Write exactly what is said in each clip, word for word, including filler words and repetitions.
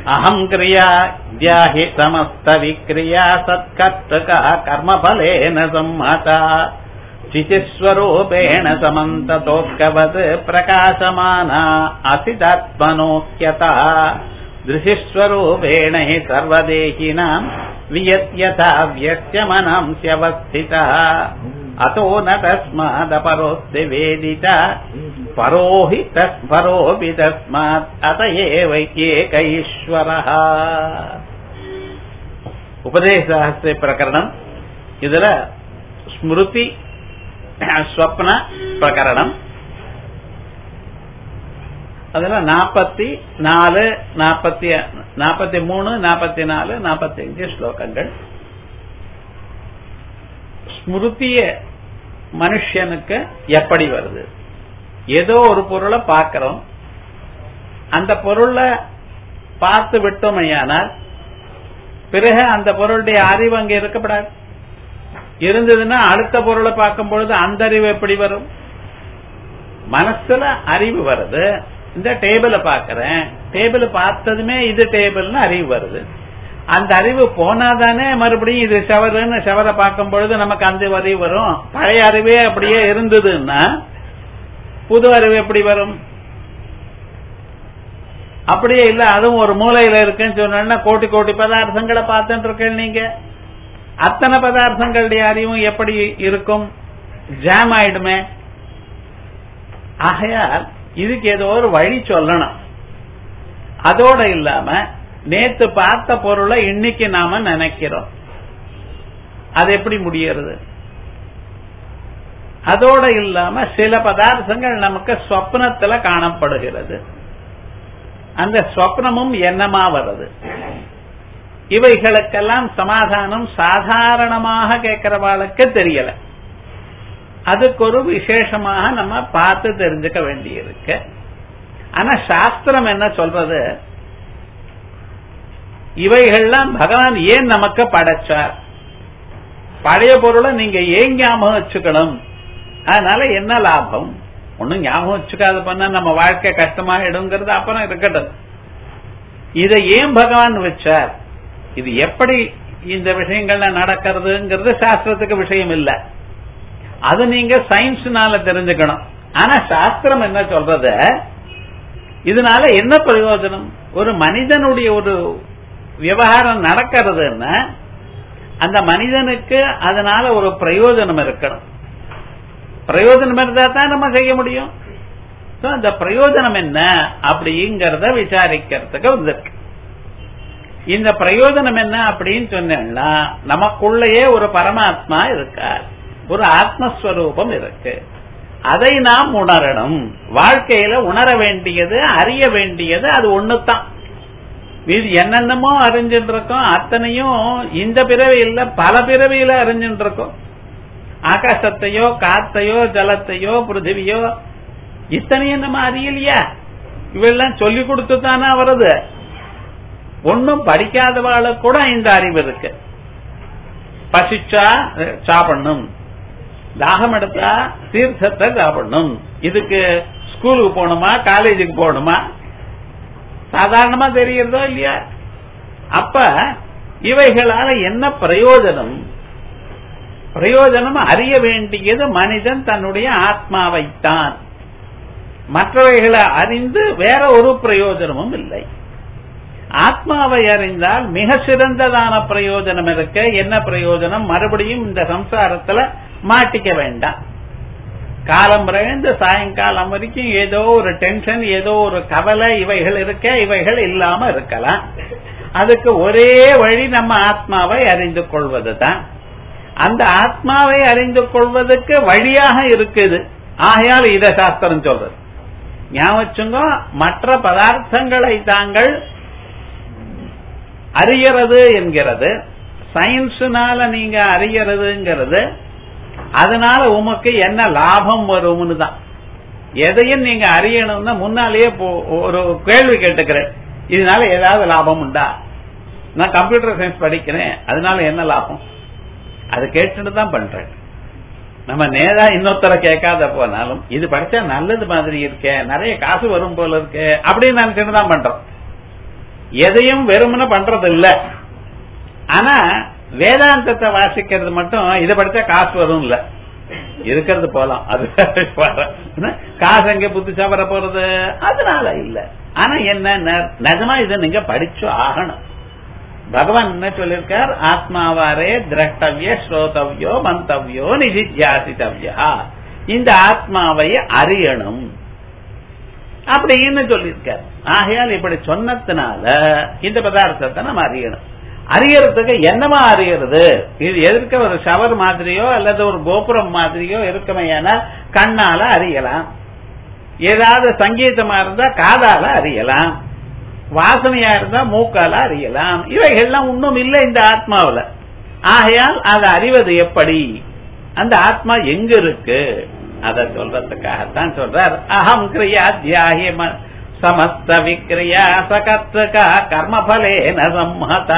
அகம் கிரியா தியாஹி சமஸ்த விக்ரியா சத்கர்த்தகா கர்மபலேன சம்மதா சிதிஸ்வரூபேண சமந்ததோத்கவத் பிரகாசமானா அசிதாத்மனோஹ்யதா திருஷிஸ்வரூபேண ஹி சர்வதேஹினாம் வியத்யதா வியஸ்யமனம்ஸ்யவஸ்திதா அதோ ந தஸ்மாதபரோஸ்தி வேதிதா பரோஹி தஸ் பரோபி தஸ்மாத் அத ஏவ ஏக ஈஸ்வரஹ. உபதேசஹஸ்தே பிரகரணம். இதுல ஸ்மிருதி ஸ்வப்ன பிரகரணம். அதுல நாற்பத்தி நாலு நாற்பத்தி நாற்பத்தி மூணு நாற்பத்தி நாலு நாற்பத்தி அஞ்சு ஸ்லோகங்கள். ஸ்மிருதிய மனுஷனுக்கு எப்படி வருது? ஏதோ ஒரு பொருளை பார்க்கிறோம், அந்த பொருளை பார்த்து விட்டோமையானால் பிறகு அந்த பொருளுடைய அறிவு அங்கே இருக்கப்படாது. இருந்ததுன்னா அடுத்த பொருளை பார்க்கும் பொழுது அந்த அறிவு எப்படி வரும்? மனசுல அறிவு வருது. இந்த டேபிள பாக்கிறேன், டேபிள் பார்த்ததுமே இது டேபிள்னு அறிவு வருது. அந்த அறிவு போனாதானே மறுபடியும் இது ஷவருன்னு ஷவரை பார்க்கும் பொழுது நமக்கு அந்த அறிவு வரும். பழைய அறிவே அப்படியே இருந்ததுன்னா புது அறிவு எப்படி வரும்? அப்படியே இல்ல, அதுவும் ஒரு மூலையில இருக்குன்னு சொன்னா கோட்டி கோட்டி பதார்த்தங்களை பார்த்துட்டு இருக்கேன். நீங்க அத்தனை பதார்த்தங்களுடைய அறிவும் எப்படி இருக்கும்? ஜாம் ஆயிடுமே. ஆகையால் இதுக்கு ஏதோ ஒரு வழி சொல்லணும். அதோட இல்லாம நேத்து பார்த்த பொருளை இன்னைக்கு நாம நினைக்கிறோம், அது எப்படி முடியறது? அதோட இல்லாம சில பதார்த்தங்கள் நமக்கு ஸ்வப்னத்துல காணப்படுகிறது, அந்த ஸ்வப்னமும் என்னமா வருது? இவைகளுக்கெல்லாம் சமாதானம் சாதாரணமாக கேட்கிறவாளுக்கு தெரியல. அதுக்கு ஒரு விசேஷமாக நம்ம பார்த்து தெரிஞ்சுக்க வேண்டியிருக்கு. ஆனா சாஸ்திரம் என்ன சொல்றது? இவைகள்லாம் பகவான் ஏன் நமக்கு படைச்சார்? பழைய பொருளை நீங்க ஏன் ஞாபகம் வச்சுக்கணும்? அதனால என்ன லாபம்? ஒன்னும் ஞாபகம் வச்சுக்காத பண்ணா நம்ம வாழ்க்கை கஷ்டமாயிடுங்கிறது அப்புறம் இருக்கட்டும். இதை ஏன் பகவான் வச்சார்? இது எப்படி இந்த விஷயங்கள்ல நடக்கிறதுங்கிறது சாஸ்திரத்துக்கு விஷயம் இல்ல, அது நீங்க சயின்ஸ்னால தெரிஞ்சுக்கணும். ஆனா சாஸ்திரம் என்ன சொல்றது? இதனால என்ன பிரயோஜனம்? ஒரு மனிதனுடைய ஒரு விவகாரம் நடக்கிறதுன்னா அந்த மனிதனுக்கு அதனால ஒரு பிரயோஜனம் இருக்கணும். பிரயோஜனம் இருந்தா தான் நம்ம செய்ய முடியும். அந்த பிரயோஜனம் என்ன அப்படிங்கறத விசாரிக்கிறதுக்கு வந்திருக்கு. இந்த பிரயோஜனம் என்ன அப்படின்னு சொன்னா, நமக்குள்ளேயே ஒரு பரமாத்மா இருக்கார், ஒரு ஆத்மஸ்வரூபம் இருக்கு. அதை நாம் உணரணும். வாழ்க்கையில உணர வேண்டியது, அறிய வேண்டியது அது ஒண்ணுதான். இது என்னென்னமோ அறிஞ்சுட்டு இருக்கோம், அத்தனையும் இந்த பிறவியில பல பிறவியில அறிஞ்சுட்டு இருக்கோம். ஆகாசத்தையோ காத்தையோ ஜலத்தையோ பிருத்திவியோ இத்தனையும் நம்ம அறியலையா? இவெல்லாம் சொல்லி கொடுத்து தானே வருது. ஒன்னும் படிக்காதவாளுக்கு கூட இந்த அறிவு இருக்கு. பசிச்சா சாப்பிடணும், தாகம் எடுத்தா தீர்த்தத்தை சாப்பிடணும். இதுக்கு ஸ்கூலுக்கு போகணுமா காலேஜுக்கு போகணுமா? சாதாரணமா தெரியறதோ இல்லையா? அப்ப இவைகளால என்ன பிரயோஜனம்? பிரயோஜனம் அறிய வேண்டியது மனிதன் தன்னுடைய ஆத்மாவைத்தான். மற்றவைகளை அறிந்து வேற ஒரு பிரயோஜனமும் இல்லை. ஆத்மாவை அறிந்தால் மிக சிறந்ததான பிரயோஜனம் இருக்க. என்ன பிரயோஜனம்? மறுபடியும் இந்த சம்சாரத்துல மாட்டிக்க வேண்டாம். காலம் பிறந்து சாயங்காலம் வரைக்கும் ஏதோ ஒரு டென்ஷன், ஏதோ ஒரு கவலை, இவைகள் இருக்க, இவைகள் இல்லாம இருக்கலாம். அதுக்கு ஒரே வழி நம்ம ஆத்மாவை அறிந்து கொள்வதுதான். அந்த ஆத்மாவை அறிந்து கொள்வதற்கு வழியாக இருக்குது. ஆகையால் இத சாஸ்திரம் சொல்றது. ஞாபகம், மற்ற பதார்த்தங்களை தாங்கள் அறியறது என்கிறது, சயின்ஸ்னால நீங்க அறியறதுங்கிறது. அதனால உமக்கு என்ன லாபம் வரும்னு தான். எதையும் நீங்க அறியணும்னா முன்னாலேயே ஒரு கேள்வி கேட்டுக்கிறேன், இதனால ஏதாவது லாபம் உண்டா? நான் கம்ப்யூட்டர் சயின்ஸ் படிக்கிறேன், அதனால என்ன லாபம்? அது கேட்டுட்டு தான் பண்றேன். நம்ம நேரா இன்னொருத்தர கேட்காத போனாலும் இது படிச்சா நல்லது மாதிரி இருக்க, நிறைய காசு வரும் போல இருக்கு அப்படின்னு நினைச்சுட்டு தான் பண்றோம். எதையும் வெறுமன பண்றது இல்ல. ஆனா வேதாந்தத்தை வாசிக்கிறது மட்டும் இதை படிச்சா காசு வரும் இல்ல, இருக்கிறது போலாம். அது காசு எங்க புத்திச்சா வர போறது, அதனால இல்ல. ஆனா என்ன நிஜமா இதை நீங்க படிச்சு ஆகணும். பகவான் என்ன சொல்லிருக்கார், ஆத்மாவாரே திரஷ்டவிய ஸ்ரோதவ்யோ மந்தவ்யோ நிதித்தியாசித்தவ்யா, இந்த ஆத்மாவை அறியணும் அப்படின்னு சொல்லியிருக்கார். ஆகையால் இப்படி சொன்னதுனால இந்த பதார்த்தத்தை நம்ம அறியணும். அறியறதுக்கு என்னமா அறியறது, இது எதிர்க்க ஒரு ஷவர் மாதிரியோ அல்லது ஒரு கோபுரம் மாதிரியோ இருக்குமே, கண்ணால அறியலாம், ஏதாவது சங்கீதமா இருந்தா காதால அறியலாம், வாசனையா இருந்தா மூக்கால அறியலாம். இவைகள்லாம் ஒன்றும் இல்லை இந்த ஆத்மாவில. ஆகையால் அதை அறிவது எப்படி, அந்த ஆத்மா எங்க இருக்கு அதை சொல்றதுக்காகத்தான் சொல்றார். அகம் கிரியா தியாகி சமஸ்த விக்ரியா சகத்ரகா கர்மபலேன சம்மதா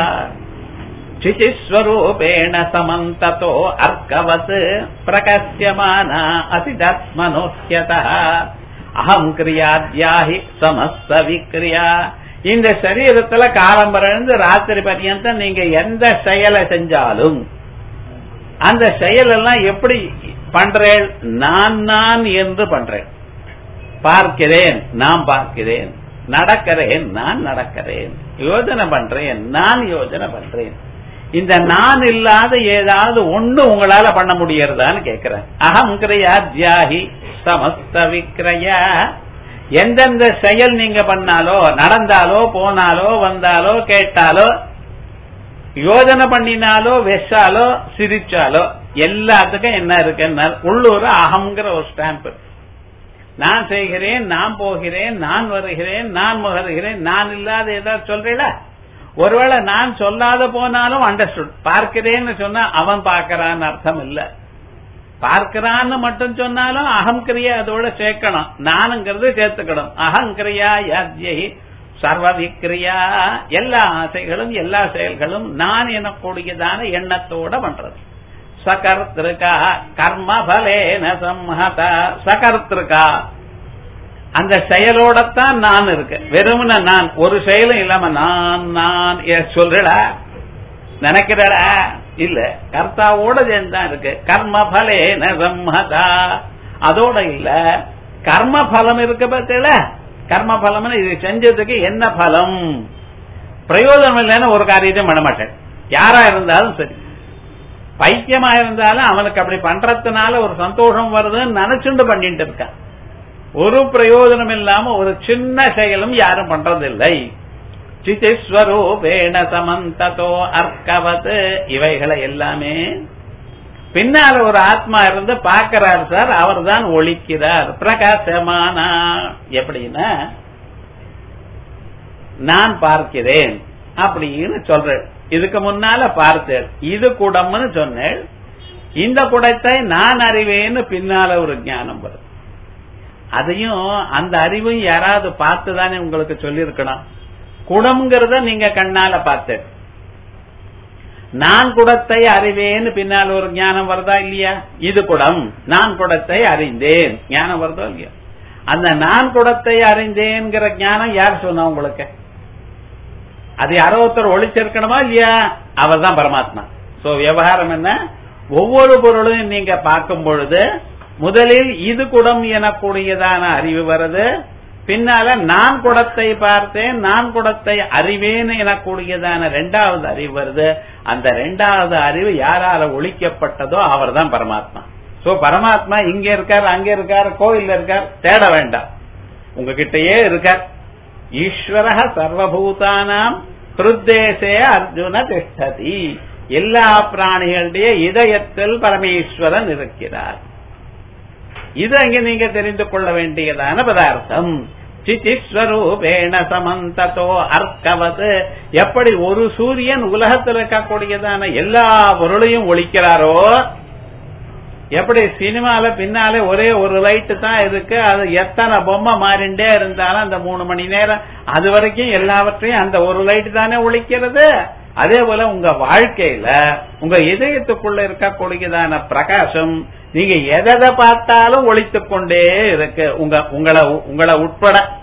சிசிஸ்வரூபேண சமந்ததோ அர்க்கவத் பிரகஸ்யமானா அசிதாத்மனோஹ்யதா அகம் கிரியா தியாகி சமஸ்த விக்ரியா. இந்த சரீரத்துல காலம்பரந்து ராத்திரி பர்யந்தம் நீங்க எந்த செயலை செஞ்சாலும் அந்த செயல் எல்லாம் எப்படி பண்றேன், நான் நான் என்று பண்றேன். பார்க்கிறேன், நான் பார்க்கிறேன், நடக்கிறேன், நான் நடக்கிறேன், யோஜனை பண்றேன், நான் யோஜனை பண்றேன். இந்த நான் இல்லாத ஏதாவது ஒண்ணு உங்களால பண்ண முடியறதான்னு கேட்கிறேன். அகம் கிரியா தியாகி சமஸ்த விக்ரயா. எந்தெந்த செயல் நீங்க பண்ணாலோ, நடந்தாலோ, போனாலோ, வந்தாலோ, கேட்டாலோ, யோஜனை பண்ணினாலோ, வெச்சாலோ, சிரிச்சாலோ, எல்லாத்துக்கும் என்ன இருக்குன்னா உள்ளூர் அகங்கிற ஒரு ஸ்டாம்ப். நான் செய்கிறேன், நான் போகிறேன், நான் வருகிறேன், நான் முகருகிறேன், நான் இல்லாத ஏதாவது சொல்றீங்களா? ஒருவேளை நான் சொல்லாத போனாலும் அண்டர்ஸ்டுட். பார்க்கிறேன்னு சொன்னா அவன் பார்க்கிறான்னு அர்த்தம் இல்ல, பார்க்கிறான்னு மட்டும் சொன்னாலும் அகங்கிரியா அதோட சேர்க்கணும், நானுங்கிறது சேர்த்துக்கணும். அகங்கிரியா யாத்யை சர்வ விக்ரியா, எல்லா ஆசைகளும் எல்லா செயல்களும் நான் எனக்கூடியதான எண்ணத்தோட பண்றது. சகர்த்திருக்கா கர்மபலேன சம்மதா. சகர்த்திருக்கா அந்த செயலோடத்தான் நான் இருக்கு, வெறுமன நான் ஒரு செயலும் இல்லாம நான் நான் சொல்றடா நினைக்கிறடா இல்ல, கர்த்தாவோட சேர்ந்தான் இருக்கு. கர்மபலேன சம்மதா அதோட இல்ல, கர்ம பலம் இருக்கு பார்த்தீங்கள. கர்ம பலம் இது செஞ்சதுக்கு என்ன பலம், பிரயோஜனம் இல்லைன்னு ஒரு காரியத்தையும் பண்ண மாட்டேன். யாரா இருந்தாலும் சரி, பைத்தியமா இருந்தாலும் அவனுக்கு அப்படி பண்றதுனால ஒரு சந்தோஷம் வருதுன்னு நினைச்சுண்டு பண்ணிட்டு இருக்கான். ஒரு பிரயோஜனம் இல்லாம ஒரு சின்ன செயலும் யாரும் பண்றதில்லை. சிதிஸ்வரூபேண சமந்ததோ அர்க்கவத். இவைகளை எல்லாமே பின்னால ஒரு ஆத்மா இருந்து பார்க்கிறார் சார், அவர் தான் ஒழிக்கிறார். பிரகாசமானா எப்படின்னா நான் பார்க்கிறேன் அப்படின்னு சொல்றேன். இதுக்கு முன்னால பார்த்தேன், இது குடம்னு சொன்னேன், இந்த குடத்தை நான் அறிவேன்னு பின்னால ஒரு ஞானம் வரும். அதையும் அந்த அறிவும் யாராவது பார்த்துதானே உங்களுக்கு சொல்லிருக்கணும். குடம்ங்கிறத நீங்க கண்ணால பார்த்து, நான் குடத்தை அறிவேன்னு பின்னால் ஒரு ஞானம் வருதா இல்லையா? இது குடம், நான் குடத்தை அறிந்தேன் ஞானம் வருதா இல்லையா? அந்த நான் குடத்தை அறிந்தேன்கிற ஞானம் யார் சொன்னா உங்களுக்கு? அது யாரோ ஒருத்தர் ஒளிச்சிருக்கணுமா இல்லையா? அவர் தான் பரமாத்மா. சோ விவகாரம் என்ன, ஒவ்வொரு பொருளையும் நீங்க பார்க்கும் பொழுது முதலில் இது குடம் எனக்கூடியதான அறிவு வருது, பின்னால நான் குடத்தை பார்த்தேன், நான் குடத்தை அறிவேன் எனக்கூடியதான இரண்டாவது அறிவு வருது. அந்த இரண்டாவது அறிவு யாரால ஒழிக்கப்பட்டதோ அவர் தான் பரமாத்மா. சோ பரமாத்மா இங்க இருக்கார், அங்க இருக்கார், கோயில்ல இருக்கார், தேட வேண்டாம், உங்ககிட்டயே இருக்கார். ஈஸ்வர சர்வபூதானாம் ஹிருத்தேசே அர்ஜுன திஷ்டதி. எல்லா பிராணிகளுடைய இதயத்தில் பரமேஸ்வரன் இருக்கிறார். இது அங்கே நீங்க தெரிந்து கொள்ள வேண்டியதான பதார்த்தம். சிதிஸ்வரூபேண சமந்ததோ அர்க்கவத். எப்படி ஒரு சூரியன் உலகத்தில் இருக்கக்கூடியதான எல்லா பொருளையும் ஒழிக்கிறாரோ, எப்படி சினிமால பின்னாலே ஒரே ஒரு லைட்டு தான் இருக்கு, அது எத்தனை பொம்மை மாறிண்டே இருந்தாலும் அந்த மூணு மணி நேரம் அது வரைக்கும் எல்லாவற்றையும் அந்த ஒரு லைட்டு தானே ஒழிக்கிறது. அதே போல உங்க வாழ்க்கையில உங்க இதயத்துக்குள்ள இருக்கக்கூடியதான பிரகாசம் நீங்க எதை பார்த்தாலும் ஒழித்துக் கொண்டே இருக்கு, உங்க உங்களை உங்களை உட்பட.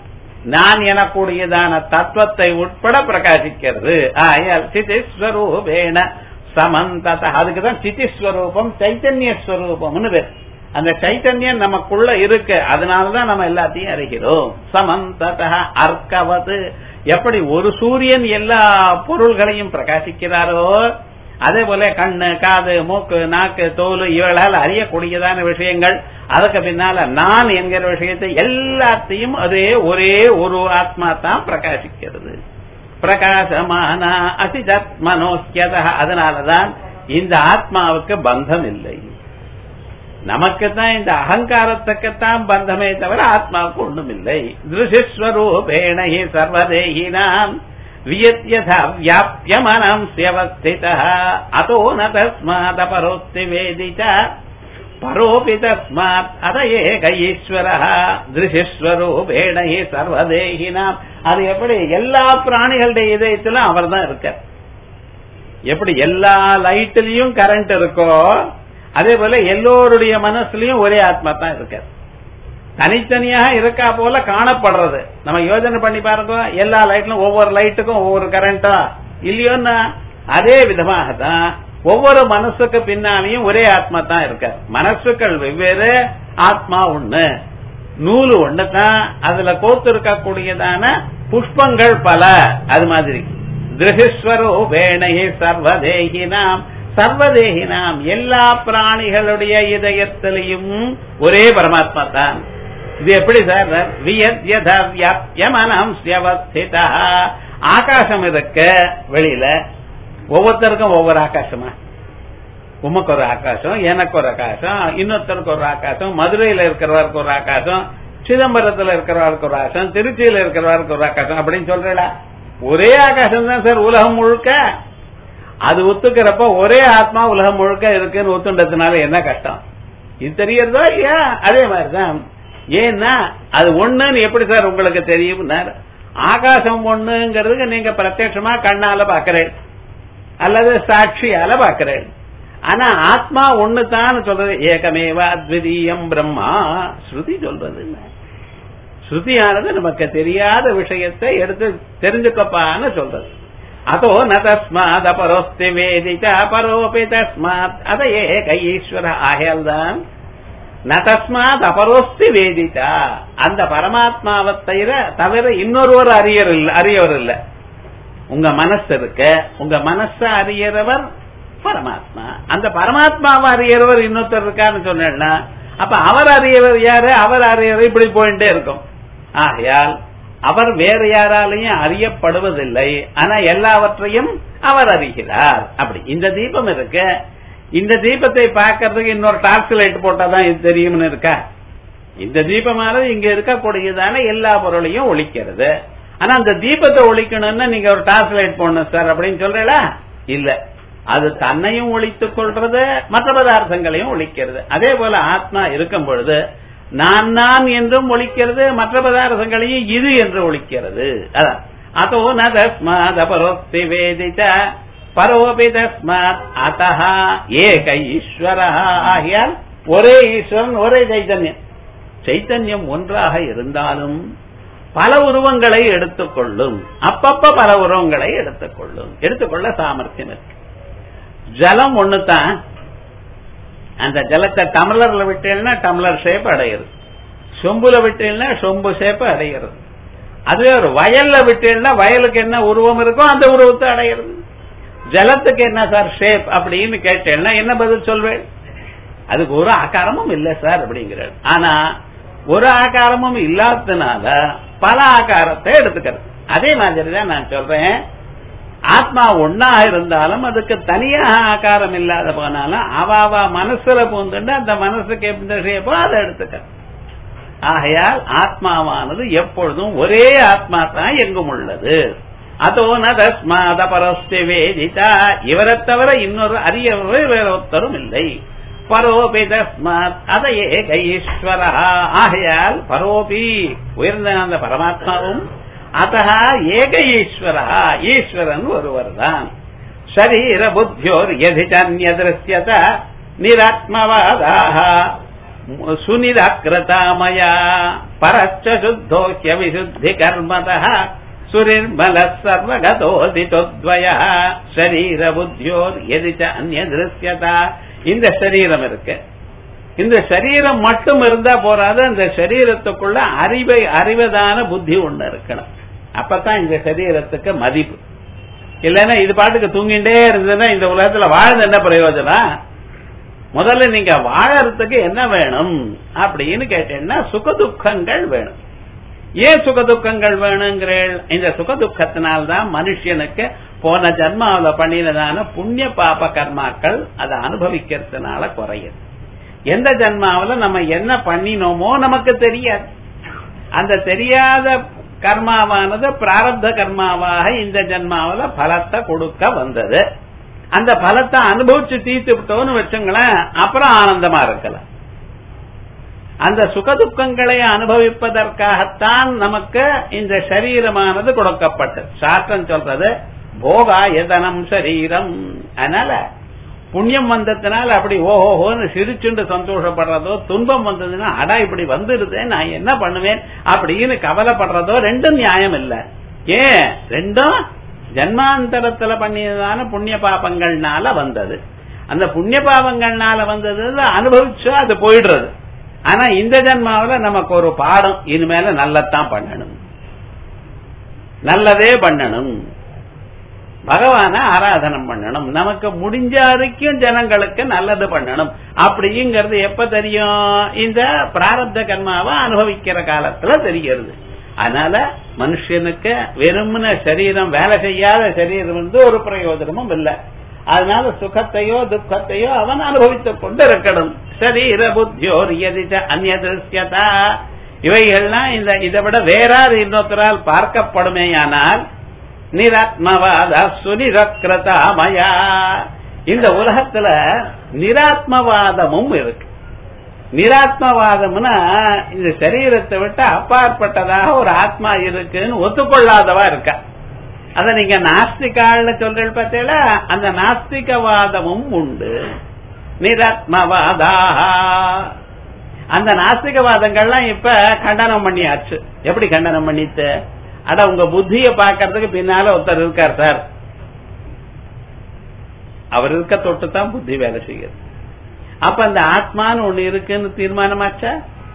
நான் எனக்கூடியதான தத்துவத்தை உட்பட பிரகாசிக்கிறது. ஆயால் சிதிஸ்வரூபேண சமந்தத. அதுக்குதான் சிதிஸ்வரூபம் சைத்தன்ய ஸ்வரூபம்னு பேர். அந்த சைத்தன்யம் நமக்குள்ள இருக்கு, அதனாலதான் நம்ம எல்லாத்தையும் அறிகிறோம். சமந்தத அர்க்கவது, எப்படி ஒரு சூரியன் எல்லா பொருள்களையும் பிரகாசிக்கிறாரோ அதே போல கண்ணு, காது, மூக்கு, நாக்கு, தோல் இவளால் அறியக்கூடியதான விஷயங்கள், அதுக்கு பின்னால நான் என்கிற விஷயத்தை எல்லாத்தையும் அதே ஒரே ஒரு ஆத்மா தான் பிரகாசிக்கிறது. பிரகாசமான அசிதத்மனோக்கியத. அதனாலதான் இந்த ஆத்மாவுக்கு பந்தம் இல்லை. நமக்குத்தான் இந்த அகங்காரத்துக்குத்தான் பந்தமே தவிர ஆத்மாவுக்கு ஒன்றும் இல்லை. திருஷஸ்வரூபேண ஹி சர்வதேஹினாம் வியத்யதா வியாப்யமனம் ஸ்யவஸ்திதः அதோ ந தஸ்மாத் அபரோக்தி வேதித பரோபி தஸ்மாத் அத ஏக ஈஸ்வரः திருஷஸ்வரூபேண ஹி சர்வதேஹினாம். அது எப்படி எல்லா பிராணிகளுடைய இதயத்திலும் அவர் தான் இருக்கார். எப்படி எல்லா லைட்லயும் கரண்ட் இருக்கோ அதே போல எல்லோருடைய மனசுலயும் ஒரே ஆத்மா தான் இருக்கார். தனித்தனியாக இருக்கா போல காணப்படுறது. நம்ம யோசனை பண்ணி பாருங்க, எல்லா லைட்லும் ஒவ்வொரு லைட்டுக்கும் ஒவ்வொரு கரண்டா இல்லையோன்னா அதே விதமாகத்தான் ஒவ்வொரு மனசுக்கு பின்னாலையும் ஒரே ஆத்மா தான் இருக்கார். மனசுக்கள் வெவ்வேறு, ஆத்மா ஒண்ணு. நூலு ஒண்ணுதான், அதுல கோத்து இருக்கக்கூடியதான புஷ்பங்கள் பல. அது மாதிரி திருஷஸ்வரூபேணஹி சர்வதேஹினாம் சர்வதேஹினாம் எல்லா பிராணிகளுடைய இதயத்திலையும் ஒரே பரமாத்மா தான். இது எப்படி சார்? வியத்யதவ்யாப்யமனம் ஸ்யவஸ்திதா. ஆகாசம் இருக்க வெளியில ஒவ்வொருத்தருக்கும் ஒவ்வொரு ஆகாசமா, உமக்கு ஒரு ஆகாசம், எனக்கு ஒரு ஆகாசம், இன்னொருத்தருக்கு ஒரு ஆகாசம், மதுரையில இருக்கிறவருக்கு ஒரு ஆகாசம், சிதம்பரத்துல இருக்கிறவருக்கு ஒரு ஆகாசம், திருச்சியில இருக்கிறவருக்கு ஒரு ஆகாசம் அப்படின்னு சொல்றா. ஒரே ஆகாசம் தான் சார் உலகம் முழுக்க. அது ஒத்துக்கிறப்ப ஒரே ஆத்மா உலகம் முழுக்க இருக்குன்னு ஒத்துண்டதுனால என்ன கஷ்டம்? இது தெரியறதோ இல்லையா? அதே மாதிரிதான். ஏன்னா அது ஒண்ணுன்னு எப்படி சார் உங்களுக்கு தெரியும்? ஆகாசம் ஒண்ணுங்கிறதுக்கு நீங்க பிரத்யட்சமா கண்ணால பாக்கிறேன் அல்லது சாட்சியால பாக்கிறேன். ஆனா ஆத்மா ஒண்ணுதான் சொல்றது. ஏகமேவா அத்விதீயம் பிரம்மா ஸ்ருதி சொல்றது. ஸ்ருதியானது நமக்கு தெரியாத விஷயத்தை எடுத்து தெரிஞ்சுக்கப்பான்னு சொல்றது. அதோ ந தஸ்மாத் அபரோஸ்தி வேதித பரோபி தஸ்மாத் அத ஏக ஈஸ்வர. ஆகையால்தான் ந தஸ்மாத் அபரோஸ்தி வேதிதா. அந்த பரமாத்மாவை தவிர இன்னொருவர் அறியர் இல்ல அறியவர் இல்ல. உங்க மனசு இருக்க, உங்க மனச அறியறவர் பரமாத்மா. அந்த பரமாத்மாவை அறியறவர் இன்னொருத்தர் இருக்கான்னு சொன்னா அப்ப அவர் அறியவர் யாரு? அவர் அறியவர் இப்படி போயிட்டே இருக்கும். ஆகையால் அவர் வேறு யாராலையும் அறியப்படுவதில்லை. ஆனா எல்லாவற்றையும் அவர் அறிகிறார். அப்படி இந்த தீபம் இருக்கு, இந்த தீபத்தை பார்க்கறதுக்கு இன்னொரு டார்ச் லைட் போட்டாதான் இது தெரியும்னு இருக்கா? இந்த தீபமானது இங்க இருக்கக்கூடியதான எல்லா பொருளையும் ஒழிக்கிறது. ஆனா அந்த தீபத்தை ஒழிக்கணும்னா நீங்க ஒரு டார்ச் லைட் போடணும் சார் அப்படின்னு சொல்றீங்களா? இல்ல, அது தன்னையும் ஒழித்துக் கொள்றது, மற்ற பதார்த்தங்களையும் ஒழிக்கிறது. அதே போல ஆத்மா இருக்கும் பொழுது நான் நான் என்றும் ஒழிக்கிறது, மற்ற பதார்த்தங்களையும் இது என்று ஒழிக்கிறது. அதான் அதோ ந தஸ்மாத் அபரோக்தி வேதித பரோபி தஸ்மாத் அத்தஹ ஏக ஈஸ்வரஹ. ஆகியால் ஒரே ஈஸ்வரன், ஒரே சைத்தன்யம். சைத்தன்யம் ஒன்றாக இருந்தாலும் பல உருவங்களை எடுத்துக்கொள்ளும். அப்பப்ப பல உருவங்களை எடுத்துக்கொள்ளும். எடுத்துக்கொள்ள சாமர்த்தியம் இருக்கு. ஜலம் ஒண்ணுதான். அந்த ஜலத்தை டம்ளர்ல விட்டேன்னா டம்ளர் ஷேப் அடையிறது, சொம்புல விட்டேன்னா சொம்பு ஷேப் அடைகிறது. அதுவே ஒரு வயல்ல விட்டேன்னா வயலுக்கு என்ன உருவம் இருக்கோ அந்த உருவத்தை அடைகிறது. ஜலத்துக்கு என்ன சார் ஷேப் அப்படின்னு கேட்டேன்னா என்ன பதில் சொல்வேன்? அதுக்கு ஒரு ஆகாரமும் இல்லை சார் அப்படிங்கிறார். ஆனா ஒரு ஆகாரமும் இல்லாததுனால பல ஆகாரத்தை எடுத்துக்கிறது. அதே மாதிரிதான் நான் சொல்றேன், ஆத்மா ஒன்னா இருந்தாலும் அதுக்கு தனியாக ஆகாரம் இல்லாத போனாலும் அவாவா மனசுல பூந்துட்டு அந்த மனசுக்கு எந்த ஷேப்போ அதை எடுத்துக்க. ஆகையால் ஆத்மாவானது எப்பொழுதும் ஒரே ஆத்மா தான் எங்கும் உள்ளது. அதோ ந தஸ்மாத் அபரோஸ்தி வேதிதா. இவரை தவிர இன்னொரு அறியவர் வேற ஒருத்தரும் இல்லை. பரோபி தஸ்மாத் அத ஏக ஈஸ்வரா. ஆகையால் பரோபி உயர்ந்த அந்த பரமாத்மாவும் அத்தஹ ஏக ஈஸ்வரா ஈஸ்வரன் ஒருவர் தான். சரீர புத்தியோர் யதிதன்ய திருஷ்யத நிராத்மவாதாக சுனிரக்ரதாமயா பரச்ச சுத்தோஹ்ய விசுத்தி கர்மதः சுரிர்மல சர்வகதோதிதோத்வய சரீர புத்தியோர் எதிச்ச அந்நிய திருஷ்யதா. இந்த சரீரம் இருக்கு, இந்த சரீரம் மட்டும் இருந்தா போறாது, அந்த சரீரத்துக்குள்ள அறிவை அறிவதான புத்தி ஒண்ணு இருக்கணும். அப்பதான் இந்த சரீரத்துக்கு மதிப்பு. இல்லைன்னா இது பாட்டுக்கு தூங்கிட்டே இருந்ததுன்னா இந்த உலகத்துல வாழ்ந்து என்ன பிரயோஜனம்? முதல்ல நீங்க வாழறதுக்கு என்ன வேணும் அப்படின்னு கேட்டீங்கன்னா சுகதுக்கங்கள் வேணும். ஏன் சுகதுக்கங்கள் வேணுங்கிறேன்? இந்த சுகதுக்கத்தினால்தான் மனுஷனுக்கு போன ஜன்மாவில பண்ணினதான புண்ணிய பாப கர்மாக்கள் அதை அனுபவிக்கிறதுனால குறையுது. எந்த ஜன்மாவில நம்ம என்ன பண்ணினோமோ நமக்கு தெரியாது. அந்த தெரியாத கர்மாவானது பிராரப்த கர்மாவாக இந்த ஜன்மாவில பலத்தை கொடுக்க வந்தது. அந்த பலத்தை அனுபவிச்சு தீர்த்து விட்டோம்னு வச்சுங்களேன், அப்புறம் ஆனந்தமா இருக்கலாம். அந்த சுகதுக்கங்களை அனுபவிப்பதற்காகத்தான் நமக்கு இந்த சரீரமானது கொடுக்கப்பட்டது. சாஸ்திரம் சொல்றது போகாயதனம் சரீரம். அதனால புண்ணியம் வந்ததுனால அப்படி ஓஹோன்னு சிரிச்சுண்டு சந்தோஷப்படுறதோ, துன்பம் வந்ததுன்னா அடா இப்படி வந்துடுது நான் என்ன பண்ணுவேன் அப்படின்னு கவலைப்படுறதோ ரெண்டும் நியாயம் இல்ல. ஏன்? ரெண்டும் ஜன்மாந்தரத்துல பண்ணியதான புண்ணிய பாபங்கள்னால வந்தது. அந்த புண்ணிய பாபங்கள்னால வந்தது அனுபவிச்சா அது போயிடுறது. ஆனா இந்த ஜன்மாவில நமக்கு ஒரு பாடம், இனிமேல நல்லதான் பண்ணணும், நல்லதே பண்ணணும், பகவான ஆராதனம் பண்ணணும், நமக்கு முடிஞ்ச வரைக்கும் ஜனங்களுக்கு நல்லது பண்ணணும் அப்படிங்கிறது எப்ப தெரியும்? இந்த பிராரப்த கர்மாவை அனுபவிக்கிற காலத்துல தெரிகிறது. அதனால மனுஷனுக்கு வெறுமன சரீரம், வேலை செய்யாத சரீரம் வந்து ஒரு பிரயோஜனமும் இல்லை. அதனால சுகத்தையோ துக்கத்தையோ அவன் அனுபவித்துக் கொண்டு இருக்கணும். சரீர புத்தியோர் எதிச்ச அந்நிய திருஷ்யதா. இவைகள்லாம் இந்த இதை விட வேறாறு இன்னொருத்தரால் பார்க்கப்படுமேயானால் நிராத்மவாத சுனிரக்ரதாமயா. இந்த உலகத்துல நிராத்மவாதமும் இருக்கு. நிராத்மவாதம்னா இந்த சரீரத்தை விட்டு அப்பாற்பட்டதாக ஒரு ஆத்மா இருக்குன்னு ஒத்துக்கொள்ளாதவா இருக்கா. அத நீங்க நாஸ்திகால்னு சொல்ற பார்த்தீங்களா, அந்த நாஸ்திகவாதமும் உண்டு. நிராத்மவாதா. அந்த நாஸ்திகவாதங்கள்லாம் இப்ப கண்டனம் பண்ணியாச்சு. எப்படி கண்டனம் பண்ணிட்டு? அட உங்க புத்திய பாக்கிறதுக்கு பின்னால ஒருத்தர் இருக்கார் சார், அவர் இருக்க தொட்டுதான் புத்தி வேலை செய்யுது. அப்ப அந்த ஆத்மான்னு ஒண்ணு இருக்குன்னு தீர்மானமாச்சா?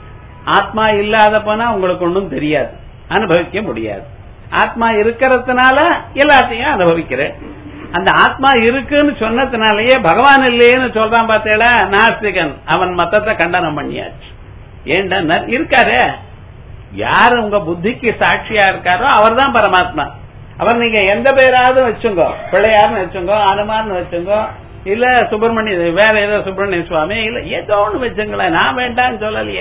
ஆத்மா இல்லாத போனா உங்களுக்கு ஒன்றும் தெரியாது, அனுபவிக்க முடியாது. ஆத்மா இருக்கிறதுனால எல்லாத்தையும் அனுபவிக்கிறேன். அந்த ஆத்மா இருக்குன்னு சொன்னதுனாலயே பகவான் இல்லையேன்னு சொல்றான் பார்த்தேடா நாஸ்திகன். அவன் மத்தத்தை கண்டனம் பண்ணியாச்சு. ஏண்டா இருக்காரு, யாரு உங்க புத்திக்கு சாட்சியா இருக்காரோ அவர் தான் பரமாத்மா. அவர் நீங்க எந்த பேராவது வச்சுங்கோ, பிள்ளையார்னு வச்சுங்கோ, அனுமார்னு வச்சுங்கோ, இல்ல சுப்பிரமணிய வேற ஏதோ சுப்பிரமணிய சுவாமி, இல்ல ஏதோ ஒண்ணு வச்சுங்களேன். நான் வேண்டான்னு சொல்லலையே.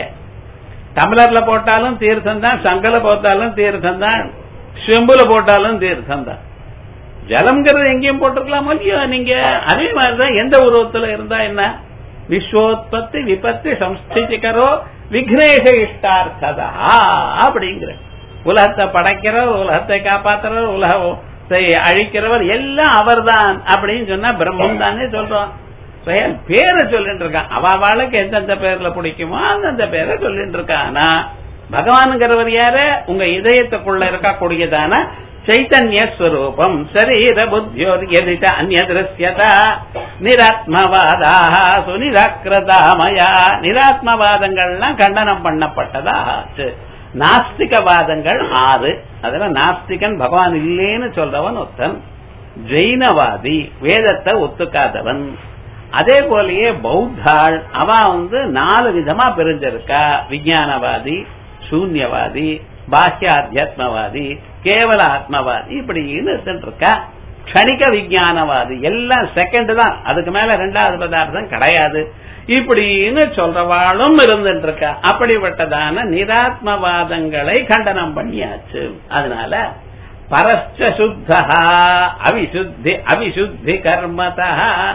தமிழர்ல போட்டாலும் தீர்த்தம் தான், சங்கல போட்டாலும் தீர்த்தம் தான், செம்புல போட்டாலும் தீர்த்தம் தான். ஜலம்ங்கிறது எங்கேயும் போட்டிருக்கலாமோ இல்லையோ நீங்க. அதே மாதிரிதான் எந்த உருவத்துல இருந்தா என்ன, விஸ்வோத்பத்தி விபத்தி சம்ஸ்திதிகரோ விக்னேஷ இஷ்டார்த்ததா அப்படிங்கிற. உலகத்தை படைக்கிறவர், உலகத்தை காப்பாற்றுறவர், உலகத்தை அழிக்கிறவர் எல்லாம் அவர் தான் அப்படின்னு சொன்னா பிரம்மம் தானே சொல்றோம். பேரை சொல்லிட்டு இருக்கான். அவளுக்கு எந்தெந்த பேர்ல பிடிக்குமோ அந்தந்த பேரை சொல்லிட்டு இருக்கான். ஆனா பகவான்கிறவர் யாரு? உங்க இதயத்துக்குள்ள இருக்கக்கூடியதான சைத்தன்ய ஸ்வரூபம். சரீர புத்தியோர் எதிச்ச அந்நிய திருஷ்யதா நிராத்மவாதா சுனிராக்ரதாமயா. நிராத்மவாதங்கள்லாம் கண்டனம் பண்ணப்பட்டதா. நாஸ்திகவாதங்கள் ஆறு. அதுல நாஸ்திகன் பகவான் இல்லேன்னு சொல்றவன் ஒருத்தன். ஜெயினவாதி வேதத்தை ஒத்துக்காதவன். அதே போலயே பௌத்தாள் அவ வந்து நாலு விதமா பிரிஞ்சிருக்கா. விஞ்ஞானவாதி, சூன்யவாதி, பாஹ்ய அத்தியாத்மவாதி, கேவல ஆத்மவாதி இப்படின்னு இருக்கா. கணிக விஞ்ஞானவாதி எல்லாம் செகண்ட் தான், அதுக்கு மேல ரெண்டாவது பதார்த்தம் கிடையாது இப்படின்னு சொல்றவாளும் இருந்துட்டு இருக்கா. அப்படிப்பட்டதான நிராத்மவாதங்களை கண்டனம் பண்ணியாச்சு. அதனால பரஸ்ச சுத்தா அவிசுத்தி அவிசுத்தி கர்மதா.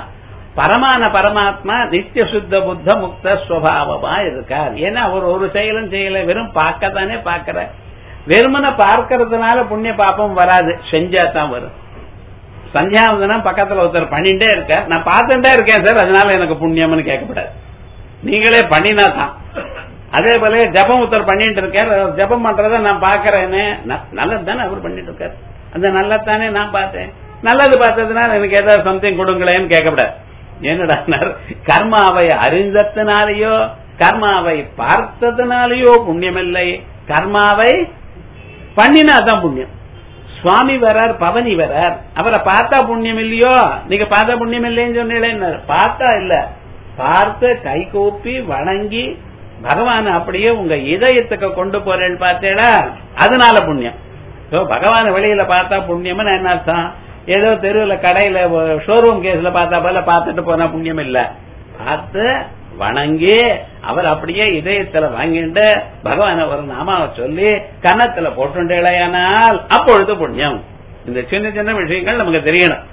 பரமான பரமாத்மா நித்திய சுத்த புத்த முக்த ஸ்வபாவமா இருக்கார். ஏன்னா அவர் ஒரு செயலும் செய்யல, வெறும் பார்க்கத்தானே பார்க்கிற. வெறுமனை பார்க்கறதுனால புண்ணிய பாப்பம் வராது, செஞ்சாதான் வரும். சந்தியாவந்தனம் பக்கத்துல ஒருத்தர் பண்ணிட்டே இருக்க, நான் பார்த்துட்டே இருக்கேன் சார் அதனால எனக்கு புண்ணியம்னு கேட்கப்படாது. நீங்களே பண்ணினா தான். அதே போல ஜபம் ஒருத்தர் பண்ணிட்டு இருக்காரு, ஜபம் பண்றத நான் பாக்கிறேன்னு நல்லது தானே அவர் பண்ணிட்டு இருக்காரு, அந்த நல்லதானே நான் பார்த்தேன், நல்லது பார்த்ததுனால எனக்கு ஏதாவது சம்திங் கொடுங்களேன்னு கேட்கக்கூடாது. என்னடா கர்மாவை அறிந்ததுனாலேயோ கர்மாவை பார்த்ததுனாலேயோ புண்ணியம் இல்லை, கர்மாவை பண்ணினாதான் புண்ணியம். சுவாமி வரார், பவனி வரார், அவரை பார்த்தா புண்ணியம் இல்லையோ, நீங்க பார்த்தா புண்ணியம் இல்லைன்னு சொன்னீங்களே, பார்த்தா இல்ல, பார்த்து கை கூப்பி வணங்கி பகவான் அப்படியே உங்க இதயத்துக்கு கொண்டு போறேன்னு பார்த்தேடா, அதனால புண்ணியம். பகவான் வெளியில பார்த்தா புண்ணியம்னு என்ன அர்த்தம்? ஏதோ தெருவுல கடையில ஷோரூம் கேஸ்ல பார்த்தா போல பார்த்துட்டு போனா புண்ணியம் இல்ல, பார்த்து வணங்கி அவர் அப்படியே இதயத்துல வாங்கிட்டு பகவான ஒரு நாமாவை சொல்லி கன்னத்துல போட்டுண்டேனால் அப்பொழுது புண்ணியம். இந்த சின்ன சின்ன விஷயங்கள் நமக்கு தெரியணும்.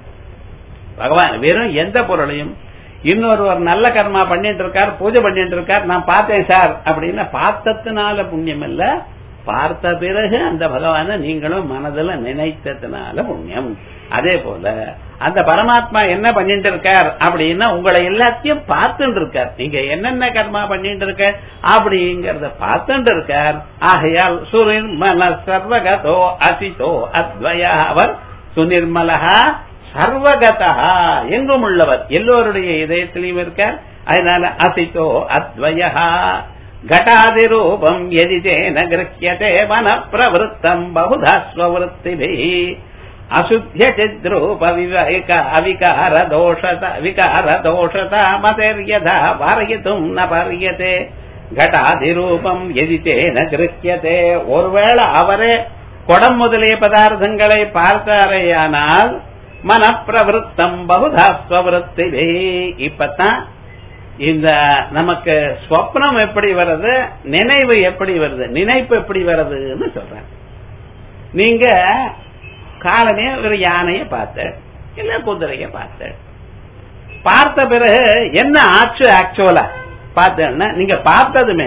பகவான் வெறும் எந்த பொருளையும் இன்னொரு ஒரு நல்ல கர்மா பண்ணிட்டு இருக்கார், பூஜை பண்ணிட்டு இருக்கார், நான் பார்த்தேன் சார் அப்படின்னு பார்த்ததுனால புண்ணியம் இல்ல, பார்த்த பிறகு அந்த பகவான நீங்களும் மனதில் நினைத்ததுனால புண்ணியம். அதே போல அந்த பரமாத்மா என்ன பண்ணிட்டு இருக்கார் அப்படின்னா உங்களை எல்லாத்தையும் பார்த்துட்டு இருக்கார், நீங்க என்னென்ன கர்மா பண்ணிட்டு இருக்க அப்படிங்கறத பார்த்துட்டு இருக்கார். ஆகையால் சுனிர்மல சர்வகதோ அசிதோ அத்வயா, அவர் சுனிர்மலஹா சர்வகதா எங்கும் உள்ளவர், எல்லோருடைய இதயத்திலையும் இருக்கார். அதனால அசிதோ அத்வயா घटादि रूपम यदि तेन गृह्यते मन प्रवृत्तम बहुधा स्ववृत्तिभिः अशुद्ध्य चिद्रूप विवेक अविकार दोषता विकार दोषता मतेर्यथा वारयितुं न पर्यते घटादि रूपम यदि तेन गृह्यते. ஒருவேளை அவரே குடம் முதலிய பதார்த்தங்களை பார்த்தாரையானால் மன பிரவருத்தம் பகுதா ஸ்வவருத்திபிः. இப்பத்தான் இந்த நமக்கு ஸ்வப்னம் எப்படி வருது, நினைவு எப்படி வருது, நினைப்பு எப்படி வருதுன்னு சொல்றேன். நீங்க காலமே ஒரு யானைய பார்த்த இல்ல குதிரைய பார்த்த, பார்த்த பிறகு என்ன ஆச்சு ஆக்சுவலா பார்த்தேன்னா, நீங்க பார்த்ததுமே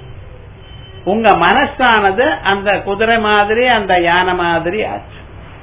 உங்க மனசானது அந்த குதிரை மாதிரி அந்த யானை மாதிரி ஆச்சு.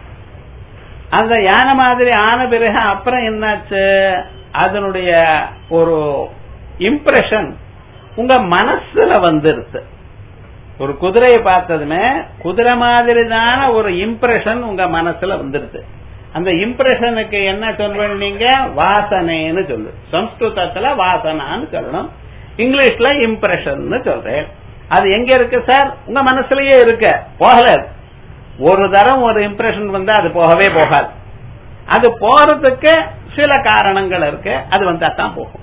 அந்த யானை மாதிரி ஆன பிறகு அப்புறம் என்னாச்சு, அதனுடைய ஒரு இம்ப்ரெஷன் உங்க மனசுல வந்துருது. ஒரு குதிரையை பார்த்ததுமே குதிரை மாதிரி தான ஒரு இம்ப்ரெஷன் உங்க மனசுல வந்துருது. அந்த இம்ப்ரெஷனுக்கு என்ன சொல்றீங்க நீங்க, வாசனைன்னு சொல்லு. சம்ஸ்கிருதத்துல வாசனான்னு சொல்லணும், இங்கிலீஷ்ல இம்ப்ரெஷன் சொல்றேன். அது எங்க இருக்கு சார், உங்க மனசுலயே இருக்க, போகல. ஒரு தரம் ஒரு இம்ப்ரெஷன் வந்தா அது போகவே போகாது. அது போறதுக்கு சில காரணங்கள் இருக்கு, அது வந்தா தான் போகும்.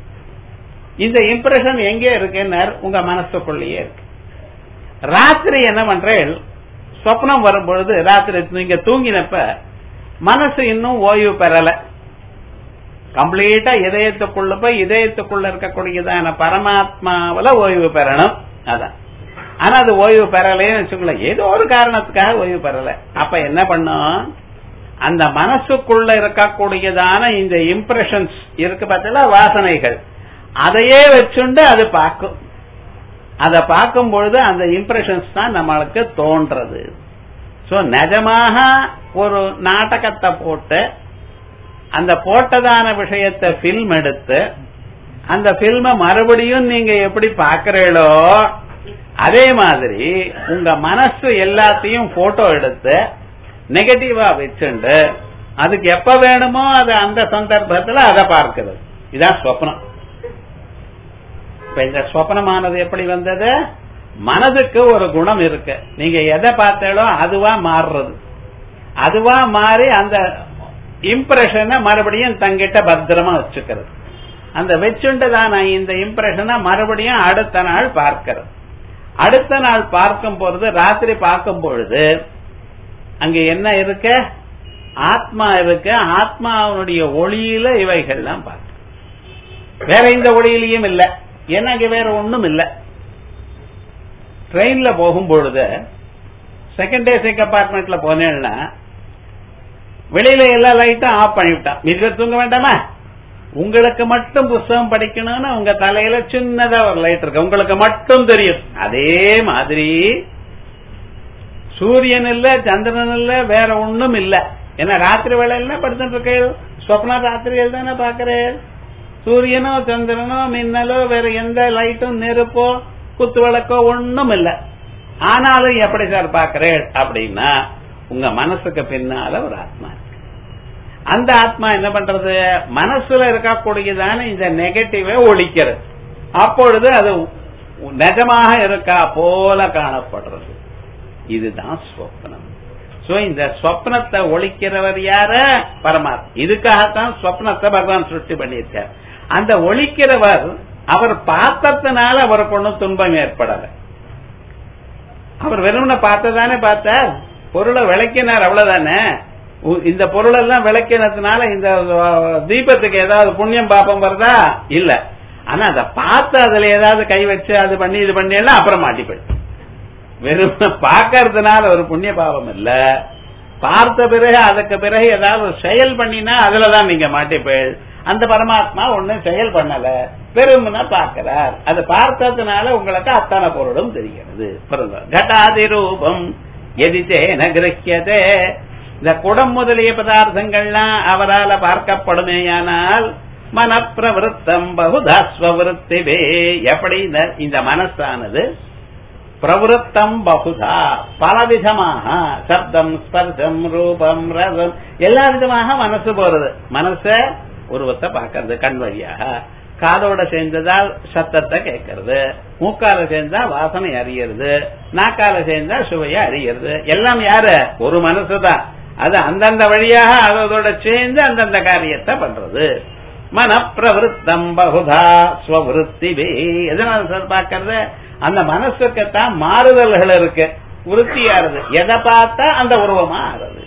இந்த இம்ப்ரெஷன் எங்க இருக்குன்னு உங்க மனசுக்குள்ளேயே இருக்கு. ராத்திரி என்ன பண்றேன், சொப்னம் வரும்பொழுது ராத்திரி நீங்க தூங்கினப்ப மனசு இன்னும் ஓய்வு பெறல, கம்ப்ளீட்டா இதயத்துக்குள்ள போய் இதயத்துக்குள்ள இருக்கக்கூடியதான பரமாத்மாவில ஓய்வு பெறணும். அதான், ஆனா அது ஓய்வு பெறலைன்னு வச்சுக்கோங்களேன், ஏதோ ஒரு காரணத்துக்காக ஓய்வு பெறல. அப்ப என்ன பண்ணும், அந்த மனசுக்குள்ள இருக்கக்கூடியதான இந்த இம்ப்ரெஷன்ஸ் இருக்கு பார்த்தா வாசனைகள், அதையே வச்சுண்டு அது பார்க்கும். அதை பார்க்கும் பொழுது அந்த இம்ப்ரெஷன்ஸ் தான் நம்மளுக்கு தோன்றது. சோ நிஜமாக ஒரு நாடகத்தை போட்டு அந்த போட்டதான விஷயத்தை பில்ம் எடுத்து அந்த பில்ம மறுபடியும் நீங்க எப்படி பாக்குறீங்களோ அதே மாதிரி உங்க மனசு எல்லாத்தையும் போட்டோ எடுத்து நெகட்டிவா வச்சுண்டு அதுக்கு எப்ப வேணுமோ அது அந்த சந்தர்ப்பத்தில் அதை பார்க்கிறது. இதான் ஸ்வப்னம். இப்ப இந்த ஸ்வப்னமானது எப்படி வந்தது, மனதுக்கு ஒரு குணம் இருக்கு, நீங்க எதை பார்த்தாலோ அதுவா மாறுறது. அதுவா மாறி அந்த இம்ப்ரெஷனை மறுபடியும் தங்கிட்ட பத்திரமா வச்சுக்கிறது. அந்த வச்சுண்டுதான் இந்த இம்ப்ரெஷனை மறுபடியும் அடுத்த நாள் பார்க்கிறது. அடுத்த நாள் பார்க்கும் பொழுது, ராத்திரி பார்க்கும் பொழுது அங்க என்ன இருக்கு, ஆத்மா இருக்கு. ஆத்மாவுடைய ஒளியில இவைகள்லாம் பார்க்க, வேற இந்த ஒளியிலையும் இல்ல, ஏன்னா அங்க வேற ஒண்ணும் இல்ல. ட்ரெயின்ல போகும் பொழுது செகண்ட் ஏசி கம்பார்ட்மெண்ட்ல போனேன்னா வெளியில எல்லா லைட்டும் ஆஃப் பண்ணிவிட்டான், மிக தூங்க வேண்டாமா. உங்களுக்கு மட்டும் புஸ்தகம் படிக்கணும்னு உங்க தலையில சின்னதா ஒரு லைட் இருக்கு, உங்களுக்கு மட்டும் தெரியும். அதே மாதிரி சூரியன் இல்ல, சந்திரன் இல்ல, வேற ஒண்ணும் இல்ல. ஏன்னா ராத்திரி வேலையில படுத்துட்டு இருக்க, சொப்னா ராத்திரியில் தானே பாக்குறேன். சூரியனோ சந்திரனோ மின்னலோ வேற எந்த லைட்டும் நெருப்போ குத்து விளக்கோ ஒண்ணும் இல்ல. ஆனாலும் எப்படி சார் பாக்குறேன் அப்படின்னா உங்க மனசுக்கு பின்னால ஒரு ஆத்மா இருக்கு. அந்த ஆத்மா என்ன பண்றது, மனசுல இருக்கக்கூடியதான இந்த நெகட்டிவை ஒழிக்கிறது. அப்பொழுது அது நிஜமாக இருக்கா போல காணப்படுறது. இதுதான் ஸ்வப்னம். சோ இந்த ஸ்வப்னத்தை ஒழிக்கிறவர் யார? பரமாத்மா. இதுக்காகத்தான் ஸ்வப்னத்தை பகவான் சிருஷ்டி பண்ணியிருக்கார். அந்த ஒழிக்கிறவர் அவர் பார்த்ததுனால அவருக்கு ஒன்றும் துன்பம் ஏற்படல. அவர் வெறும்ன பார்த்ததானே பார்த்தார், பொருளை விளக்கினார், அவ்வளவுதானே. இந்த பொருள் எல்லாம் விளக்கினதுனால இந்த தீபத்துக்கு ஏதாவது புண்ணியம் பாப்பம் வருதா? இல்ல. ஆனா அதை பார்த்து அதுல ஏதாவது கை வச்சு அது பண்ணி இது பண்ணி எல்லாம் அப்புறம் மாட்டிப்போய். வெறும் பார்க்கறதுனால ஒரு புண்ணிய பாவம் இல்ல, பார்த்த பிறகு அதுக்கு பிறகு ஏதாவது செயல் பண்ணினா அதுலதான் நீங்க மாட்டிப்போய். அந்த பரமாத்மா ஒன்னும் செயல் பண்ணல, பெரும்னா பார்க்கிறார். அது பார்த்ததுனால உங்களுக்கு அத்தனை பொருளும் தெரிகிறது. கட்டாதி ரூபம் எதித்தே நகிரக்கியதே. இந்த குடம் முதலிய பதார்த்தங்கள்லாம் அவரால் பார்க்கப்படுமேயானால் மனப்பிரவருத்தம் பகுதாஸ்வருத்திவே. எப்படி இந்த மனசானது பிரவருத்தம் பகுதா பலவிதமாக சப்தம் ஸ்பர்சம் ரூபம் ரசம் எல்லா விதமாக மனசு போறது. மனச உருவத்தை பார்க்கறது கண் வழியாக, காதோட சேர்ந்ததால் சத்தத்தை கேட்கறது, மூக்கால சேர்ந்தா வாசனை அறியறது, நாக்கால சேர்ந்தா சுவையை அறியறது. எல்லாம் யாரு? ஒரு மனசுதான். அது அந்தந்த வழியாக அதோட சேர்ந்து அந்தந்த காரியத்தை பண்றது. மனப்பிரவருத்தம் பகுதா ஸ்வருத்திவே. எதனால சார் பார்க்கறது? அந்த மனசுக்குத்தான் மாறுதல்கள் இருக்கு, விருத்தியாருது. எதை பார்த்தா அந்த உருவமா ஆறுது.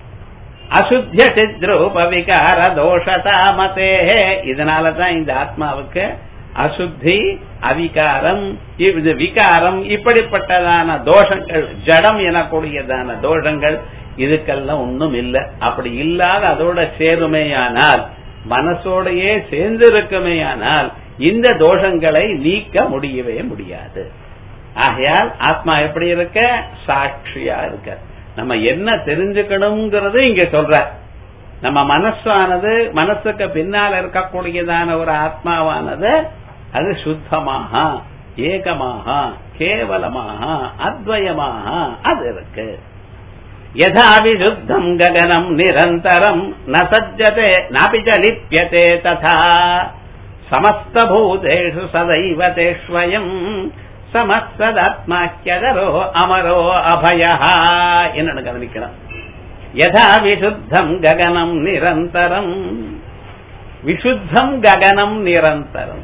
அசுத்திய சித்ரூப விகார தோஷதாமதே. இதனாலதான் இந்த ஆத்மாவுக்கு அசுத்தி அவிகாரம் இது விகாரம் இப்படிப்பட்டதான தோஷங்கள், ஜடம் எனக்கூடியதான தோஷங்கள் இதுக்கெல்லாம் ஒண்ணும் இல்லை. அப்படி இல்லாத அதோட சேருமேயானால், மனசோடையே சேர்ந்து இருக்குமேயானால் இந்த தோஷங்களை நீக்க முடியவே முடியாது. ஆகையால் ஆத்மா எப்படி இருக்க? சாட்சியா இருக்க. நம்ம என்ன தெரிஞ்சுக்கணுங்கிறது இங்க சொல்ற. நம்ம மனசானது, மனசுக்கு பின்னால் இருக்கக்கூடியதான ஒரு ஆத்மாவானது அது சுத்தமாக, ஏகமாக, கேவலமாக, அத்வயமாக அது இருக்கு. யதா விசுத்தம் ககனம் நிரந்தரம் ந சஜ்ஜதே நாபி ச லிப்யதே ததா சமஸ்த பூதேஷு சதைவ தேஷ்வயம் சமஸ்ததாத்மாக்கியதரோ அமரோ அபயஹ. என்னன்னு கவனிக்கணும். யதா விசுத்தம் ககனம் நிரந்தரம். விசுத்தம் ககனம் நிரந்தரம்.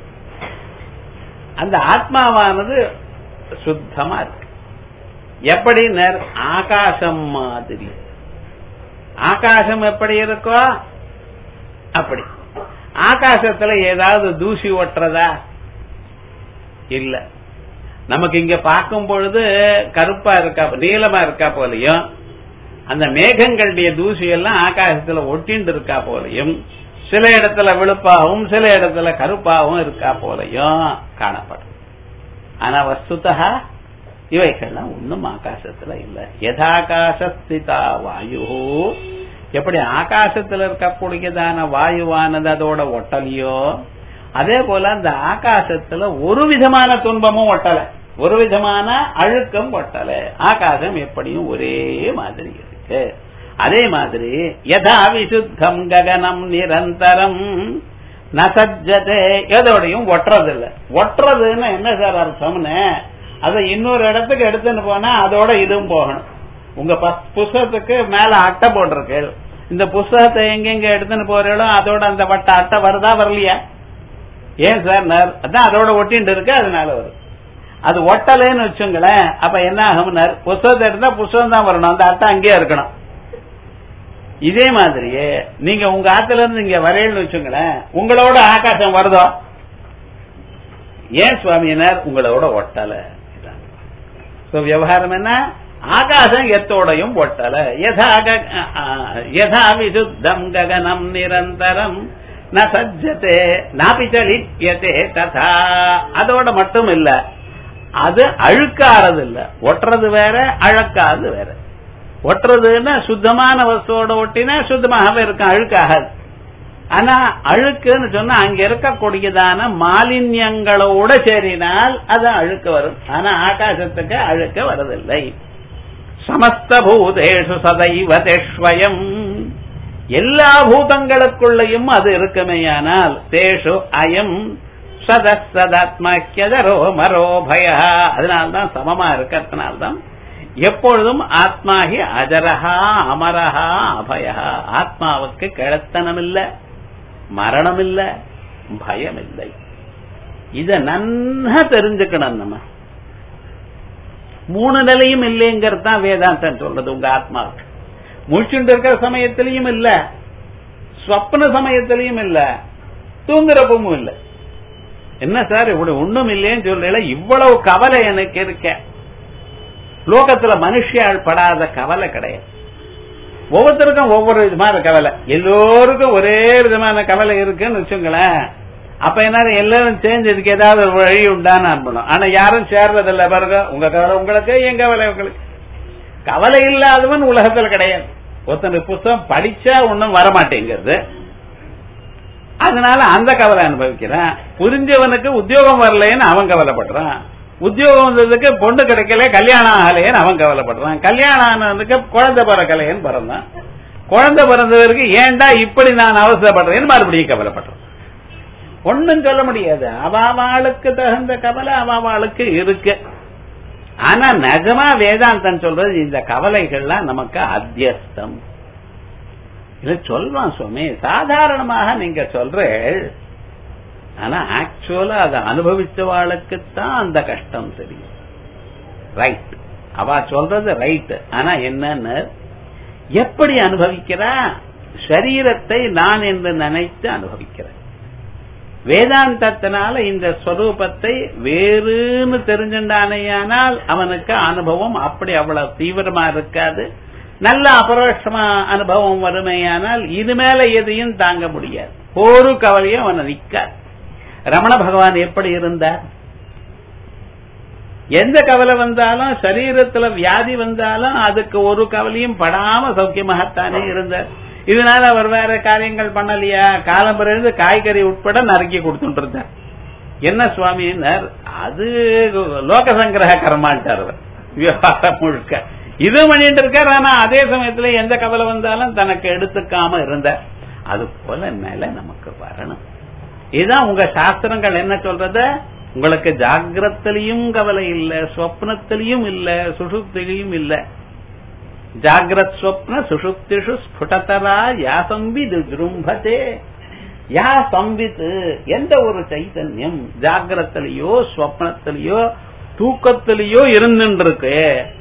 அந்த ஆத்மாவானது சுத்தமா இருக்கு. எப்படி? ஆகாசம் மாதிரி. ஆகாசம் எப்படி இருக்கோ அப்படி. ஆகாசத்துல ஏதாவது தூசி ஒட்டுறதா? இல்ல. நமக்கு இங்க பார்க்கும் பொழுது கருப்பா இருக்கா, நீளமா இருக்கா போலையும், அந்த மேகங்களுடைய தூசி எல்லாம் ஆகாசத்துல ஒட்டிண்டு இருக்கா போலையும், சில இடத்துல வெளுப்பாகவும் சில இடத்துல கருப்பாகவும் இருக்கா போலையும் காணப்படும். ஆனா வஸ்துதா இவைகள்லாம் ஒன்னும் ஆகாசத்துல இல்ல. யதாகாசஸ்திதா வாயு. எப்படி ஆகாசத்துல இருக்கக்கூடியதான வாயுவானது அதோட ஒட்டலையோ, அதே போல அந்த ஆகாசத்துல ஒரு விதமான துன்பமும் ஒட்டல, ஒரு விதமான அழுக்கம் ஒட்டல. ஆகாசம் எப்படியும் ஒரே மாதிரி இருக்கு. அதே மாதிரி யதா விசுத்தம் ககனம் நிரந்தரம் ந சஜ்ஜதே. எதோடையும் ஒட்டுறதில்ல. ஒட்டுறதுன்னு என்ன சார் அர்த்தம்னு, அதை இன்னொரு இடத்துக்கு எடுத்துன்னு போனா அதோட இதுவும் போகணும். உங்க புஸ்தகத்துக்கு மேல அட்டை போட்டிருக்கு, இந்த புஸ்தகத்தை எங்கெங்க எடுத்துன்னு போறீங்களோ அதோட அந்த வட்ட அட்டை வருதா வரலையா? ஏன் சார்? அதான் அதோட ஒட்டின்னு இருக்கு, அதனால வரும். அது ஒட்டலைன்னு வச்சுங்களேன், அப்ப என்ன ஆகும்? புஸ்தகத்தை எடுத்தா புஸ்தகம் தான் வரணும், அந்த அட்டை அங்கேயே இருக்கணும். இதே மாதிரியே நீங்க உங்க ஆத்துல இருந்து இங்க வரையல்னு வச்சுங்களேன், உங்களோட ஆகாசம் வருதோ? ஏன் சுவாமியினர்? உங்களோட ஒட்டல. விவகாரம் என்ன? ஆகாசம் எத்தோடையும் ஒட்டல. யதா விசுத்தம் ககனம் நிரந்தரம் ந சஜ்ஜதே நாபி ச லிப்யதே ததா. அதோட மட்டும் இல்ல, அது அழுக்காறது இல்ல. ஒட்டுறது வேற, அழுக்காது வேற. ஒட்டுறதுன்னா சுத்தமான வஸ்துவோட ஒட்டினா சுத்தமாகவே இருக்கும், அழுக்காகாது. ஆனா அழுக்குன்னு சொன்னா அங்க இருக்கக்கூடியதான மாலின்யங்களோட சேரினால் அது அழுக்கு வரும். ஆனா ஆகாசத்துக்கு அழுக்கு வரதில்லை. சமஸ்த பூதேஷு சதைவ தேஷ்வயம், எல்லா பூதங்களுக்குள்ளையும் அது இருக்குமேயானால் தேஷு அயம் சதசதாத்மாக்கியதரோ மரோ பய, அதனால்தான் சமமா இருக்கிறதுனால்தான் எப்பொழுதும் ஆத்மாகி அஜரஹா அமரஹா அபயா, ஆத்மாவுக்கு கிழத்தனம் இல்ல, மரணம் இல்ல, பயம் இல்லை. இத நன்னா தெரிஞ்சுக்கணும். நம்ம மூணு நிலையும் இல்லைங்கிறது தான் வேதாந்தம் சொல்றது. உங்க ஆத்மாவுக்கு முழிச்சுட்டு இருக்கிற சமயத்திலையும் இல்ல, ஸ்வப்ன சமயத்திலையும் இல்ல, தூங்குறப்பவும் இல்ல. என்ன சார் இப்படி ஒண்ணும் இல்லைன்னு சொல்ல, இவ்வளவு கவலை எனக்கு இருக்க. லோகத்துல மனுஷியால் படாத கவலை கிடையாது. ஒவ்வொருத்தருக்கும் ஒவ்வொரு விதமான கவலை, எல்லோருக்கும் ஒரே விதமான கவலை இருக்குன்னு வச்சுங்களேன். அப்ப என்ன எல்லாரும் சேர்ந்து இதுக்கு ஏதாவது ஒரு வழி உண்டான்னு அனுப்பணும். ஆனா யாரும் சேர்றதில்ல பாருங்க. உங்க கவலை உங்களுக்கு, என் கவலை உங்களுக்கு. கவலை இல்லாதவன் உலகத்துல கிடையாது. ஒருத்தனுக்கு புத்தகம் படிச்சா ஒன்னும் வரமாட்டேங்கிறது, அதனால அந்த கவலை அனுபவிக்கிறான். புரிஞ்சவனுக்கு உத்தியோகம் வரலன்னு அவன் கவலைப்படுறான், உத்தியோகம் வந்ததுக்கு பொண்ணு கிடைக்கல கல்யாணம் ஆகலையேன்னு அவன் கவலைப்படுறான், கல்யாணம் ஆனதுக்கு குழந்தை பிறக்கலையேன்னு பிறந்தான், குழந்தை பிறந்தவருக்கு ஏண்டா இப்படி நான் அவசரப்படுறேன்னு மறுபடியும் கவலைப்படுறான். ஒன்னும் சொல்ல முடியாது. அவாவாளுக்கு தகுந்த கவலை அவாவாளுக்கு இருக்கு. ஆனா நிஜமா வேதாந்தம் சொல்றது இந்த கவலைகள்லாம் நமக்கு அத்தியஸ்தம். இல்ல சொல்வான் சுவாமி, சாதாரணமாக நீங்க சொல்ற, ஆனா ஆக்சுவலா அதை அனுபவிச்சவாளுக்குத்தான் அந்த கஷ்டம் தெரியும். ரைட், அவ சொல்றது ரைட். ஆனா என்னன்னு எப்படி அனுபவிக்கிறா? சரீரத்தை நான் என்று நினைத்து அனுபவிக்கிறேன். வேதாந்தத்தினால இந்த ஸ்வரூபத்தை வேறுன்னு தெரிஞ்சுட்டானேயானால் அவனுக்கு அனுபவம் அப்படி அவ்வளவு தீவிரமா இருக்காது. நல்ல அபரோட்சமா அனுபவம் வருமேயானால் இது மேல எதையும் தாங்க முடியாது. ஒரு கவலையும் அவனை நிற்காது. ரமண பகவான் எப்படி இருந்தார்? எந்த கவலை வந்தாலும், சரீரத்துல வியாதி வந்தாலும் அதுக்கு ஒரு கவலையும் படாம சௌக்கியமாகத்தானே இருந்தார். இதனால அவர் வேற காரியங்கள் பண்ணலையா? காலம் பிறகு காய்கறி உட்பட நறுக்கி கொடுத்துட்டு இருந்தார். என்ன சுவாமின்னார், அது லோக சங்கிரக கர்மாட்டார் விவகாரம் முழுக்க. இது பண்ணிட்டு இருக்கார். ஆனா அதே சமயத்துல எந்த கவலை வந்தாலும் தனக்கு எடுத்துக்காம இருந்தார். அது போல நிலை நமக்கு வரணும். இதுதான் உங்க சாஸ்திரங்கள் என்ன சொல்றது? உங்களுக்கு ஜாகிரத்திலையும் கவலை இல்ல, ஸ்வப்னத்திலையும் இல்ல, சுஷுப்திலையும் இல்ல. ஜாகிரத் ஸ்வப்ன சுஷுப்திஷு ஸ்புடதரா யா சம்வித் ஜுரும்பதே. யா சம்வித், எந்த ஒரு சைதன்யம் ஜாகிரத்திலேயோ ஸ்வப்னத்திலேயோ தூக்கத்திலேயோ இருந்துருக்கு.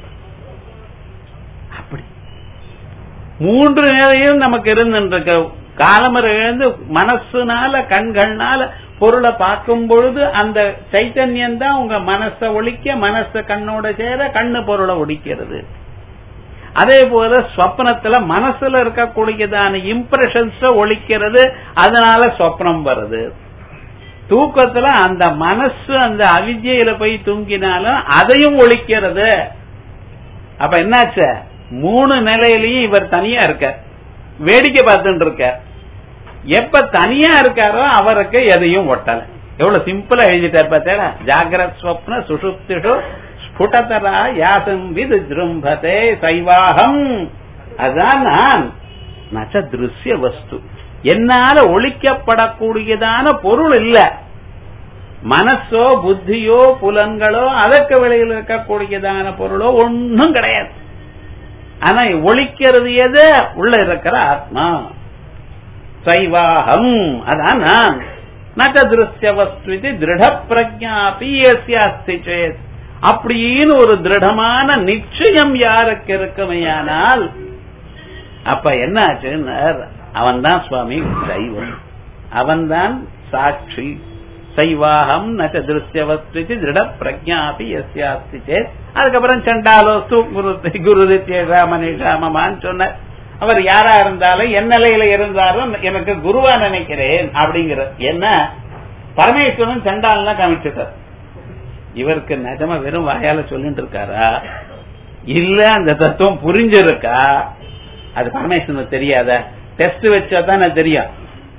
அப்படி மூன்று நிலையும் நமக்கு இருந்துருக்கு. காலமர எழுந்து மனசுனால கண்கள்னால பொருளை பார்க்கும் பொழுது அந்த சைத்தன்யம் தான் உங்க மனசை ஒழிக்க, மனச கண்ணோட சேர கண்ணு பொருளை ஒழிக்கிறது. அதே போல ஸ்வப்னத்துல மனசுல இருக்கக்கூடியதான இம்ப்ரெஷன்ஸ் ஒழிக்கிறது, அதனால ஸ்வப்னம் வருது. தூக்கத்துல அந்த மனசு அந்த அவித்யில போய் தூங்கினாலும் அதையும் ஒழிக்கிறது. அப்ப என்னாச்சு? மூணு நிலையிலையும் இவர் தனியா இருக்கார், வேடிக்கை பார்த்துட்டு இருக்கார். எப்ப தனியா இருக்காரோ அவருக்கு எதையும் ஒட்டல. எவ்வளவு சிம்பிளா எழுதிட்டார் பார்த்தா? ஜாகிரத் ஸ்வப்ன சுஷுப்திஷு ஸ்புடதரா யாசம் வித் ஜுரும்பதே சைவாகம். அதான் நான். நச்ச திருஷ்ய வஸ்து, என்னால ஒழிக்கப்படக்கூடியதான பொருள் இல்ல. மனசோ புத்தியோ புலன்களோ அதற்கு வெளியில் இருக்கக்கூடியதான பொருளோ ஒன்னும் கிடையாது. ஆனா ஒழிக்கிறது எது? உள்ள இருக்கிற ஆத்மா. சைவாகம், அதான் நான். நச்ச திருஷ்ய வஸ்து திருட பிரஜாபி சேத். அப்படின்னு ஒரு திருடமான நிச்சயம் யாருக்கு இருக்குமையானால் அப்ப என்ன ஆச்சுன்னு, அவன் தான் சுவாமி சைவம், அவன்தான் சாட்சி. சைவாகம் நச்ச திருஷ்ய வஸ்து திருட பிரஜாபி யஸ்யாஸ்தி சேத். அதுக்கப்புறம் சண்டாலோஸ்து குரு குரு மனிஷாமமான்னு சொன்னார். அவர் யாரா இருந்தாலும் என் நிலையில இருந்தாலும் எனக்கு குருவா நினைக்கிறேன் அப்படிங்கிற என்ன பரமேஸ்வரன் சண்டாலாம் காமிச்சிட்டார். இவருக்கு நிஜமா வெறும் வாயால சொல்லிட்டு இருக்காரா இல்ல அந்த தத்துவம் புரிஞ்சிருக்கா? அது பரமேஸ்வரனுக்கு தெரியாத. டெஸ்ட் வச்சா தான் தெரியும்.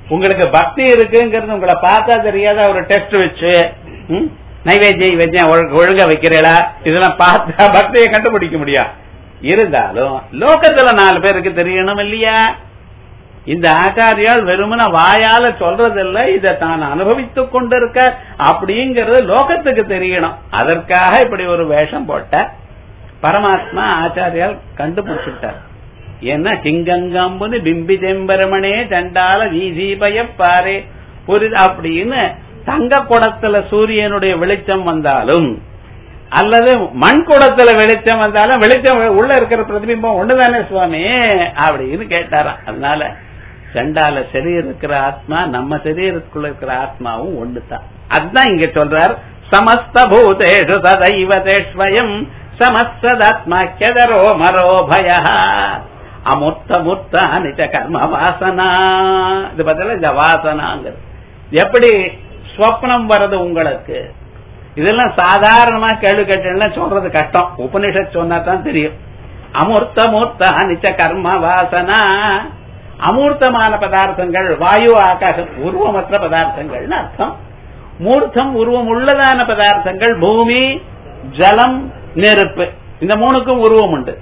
உங்களுக்கு பக்தி இருக்குங்கிறது உங்களை பார்த்தா தெரியாத ஒரு டெஸ்ட் வச்சு நைவேத்தியம் வைத்தியம் ஒழுங்க வைக்கிறீங்களா இதெல்லாம் பார்த்தா பக்தியை கண்டுபிடிக்க முடியும். இருந்தாலும் லோகத்துல நாலு பேருக்கு தெரியணும் இல்லையா? இந்த ஆச்சாரியால் வெறுமன வாயால சொல்றதில்ல, இதை தான் அனுபவித்துக் கொண்டிருக்க அப்படிங்கறது லோகத்துக்கு தெரியணும். அதற்காக இப்படி ஒரு வேஷம் போட்ட பரமாத்மா ஆச்சாரியால் கண்டுபிடிச்சுட்டார். என்ன சிங்கங்கம்புன்னு பிம்பி தெம்பரமனே சண்டால வீசீபய பாரே புரிது அப்படின்னு தங்க குடத்துல சூரியனுடைய வெளிச்சம் வந்தாலும் அல்லது மண் குடத்துல வெளிச்சம் வந்தாலும் வெளிச்சம் உள்ள இருக்கிற பிரதிபிம்பம் ஒண்ணுதானே சுவாமி அப்படின்னு கேட்டாராம். அதனால சண்டால சரீரம் இருக்கிற ஆத்மா நம்ம சரீரத்துக்குள்ள இருக்கிற ஆத்மாவும் ஒண்ணுதான். அதுதான் இங்க சொல்றார். சமஸ்த பூதேஷு சதைவதேஸ்வயம் சமஸ்ததாத்மா கெதரோ மரோ பய அமுர்த்த முர்த்த அனிச்ச கர்ம வாசனா. இது பதில இந்த வாசனாங்கிறது எப்படி ஸ்வப்னம் வர்றது உங்களுக்கு, இதெல்லாம் சாதாரணமா கேள்வி கேட்டா சொல்றது கஷ்டம். உபனிஷத் சொன்னா தான் தெரியும். அமூர்த்த மூர்த்த அனிச்ச கர்ம வாசனா. அமூர்த்தமான பதார்த்தங்கள் வாயு ஆகாசம் உருவமற்ற பதார்த்தங்கள்னு அர்த்தம். மூர்த்தம் உருவம் உள்ளதான பதார்த்தங்கள் பூமி ஜலம் நெருப்பு. இந்த மூணுக்கும் உருவம் உண்டு.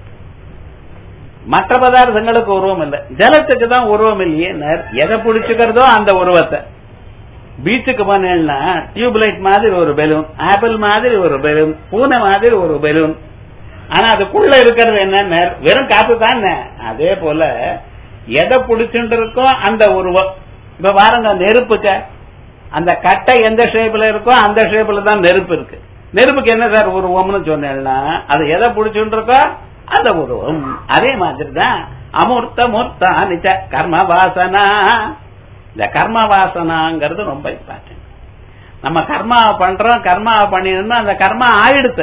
மற்ற பதார்த்தங்களுக்கு உருவம் இல்லை. ஜலத்துக்கு தான் உருவம் இல்லையே. எதை பிடிச்சுக்கிறதோ அந்த உருவத்தை. பீச்சுக்கு போனேன்னா டியூப்லைட் மாதிரி ஒரு பெலூன், ஆப்பிள் மாதிரி ஒரு பெலூன், பூனை மாதிரி ஒரு பெலூன். ஆனா அதுக்குள்ள இருக்கிறது என்ன? வெறும் காத்து தான். அதே போல எதை பிடிச்சுட்டு இருக்கோ அந்த உருவம். இப்ப பாருங்க நெருப்புக்க அந்த கட்டை எந்த ஷேப்ல இருக்கோ அந்த ஷேப்ல தான் நெருப்பு இருக்கு. நெருப்புக்கு என்ன சார் உருவம்னு சொன்னேன்னா அது எதை பிடிச்சுட்டு இருக்கோ அந்த உருவம். அதே மாதிரி தான் அமூர்த்த மூர்த்த அனிச்ச கர்ம வாசனா. இந்த கர்ம வாசனாங்கிறது ரொம்ப இம்பார்ட்டன்ட். நம்ம கர்மாவை பண்றோம், கர்மாவை பண்ணிருந்தா அந்த கர்மா ஆயிடுத்து.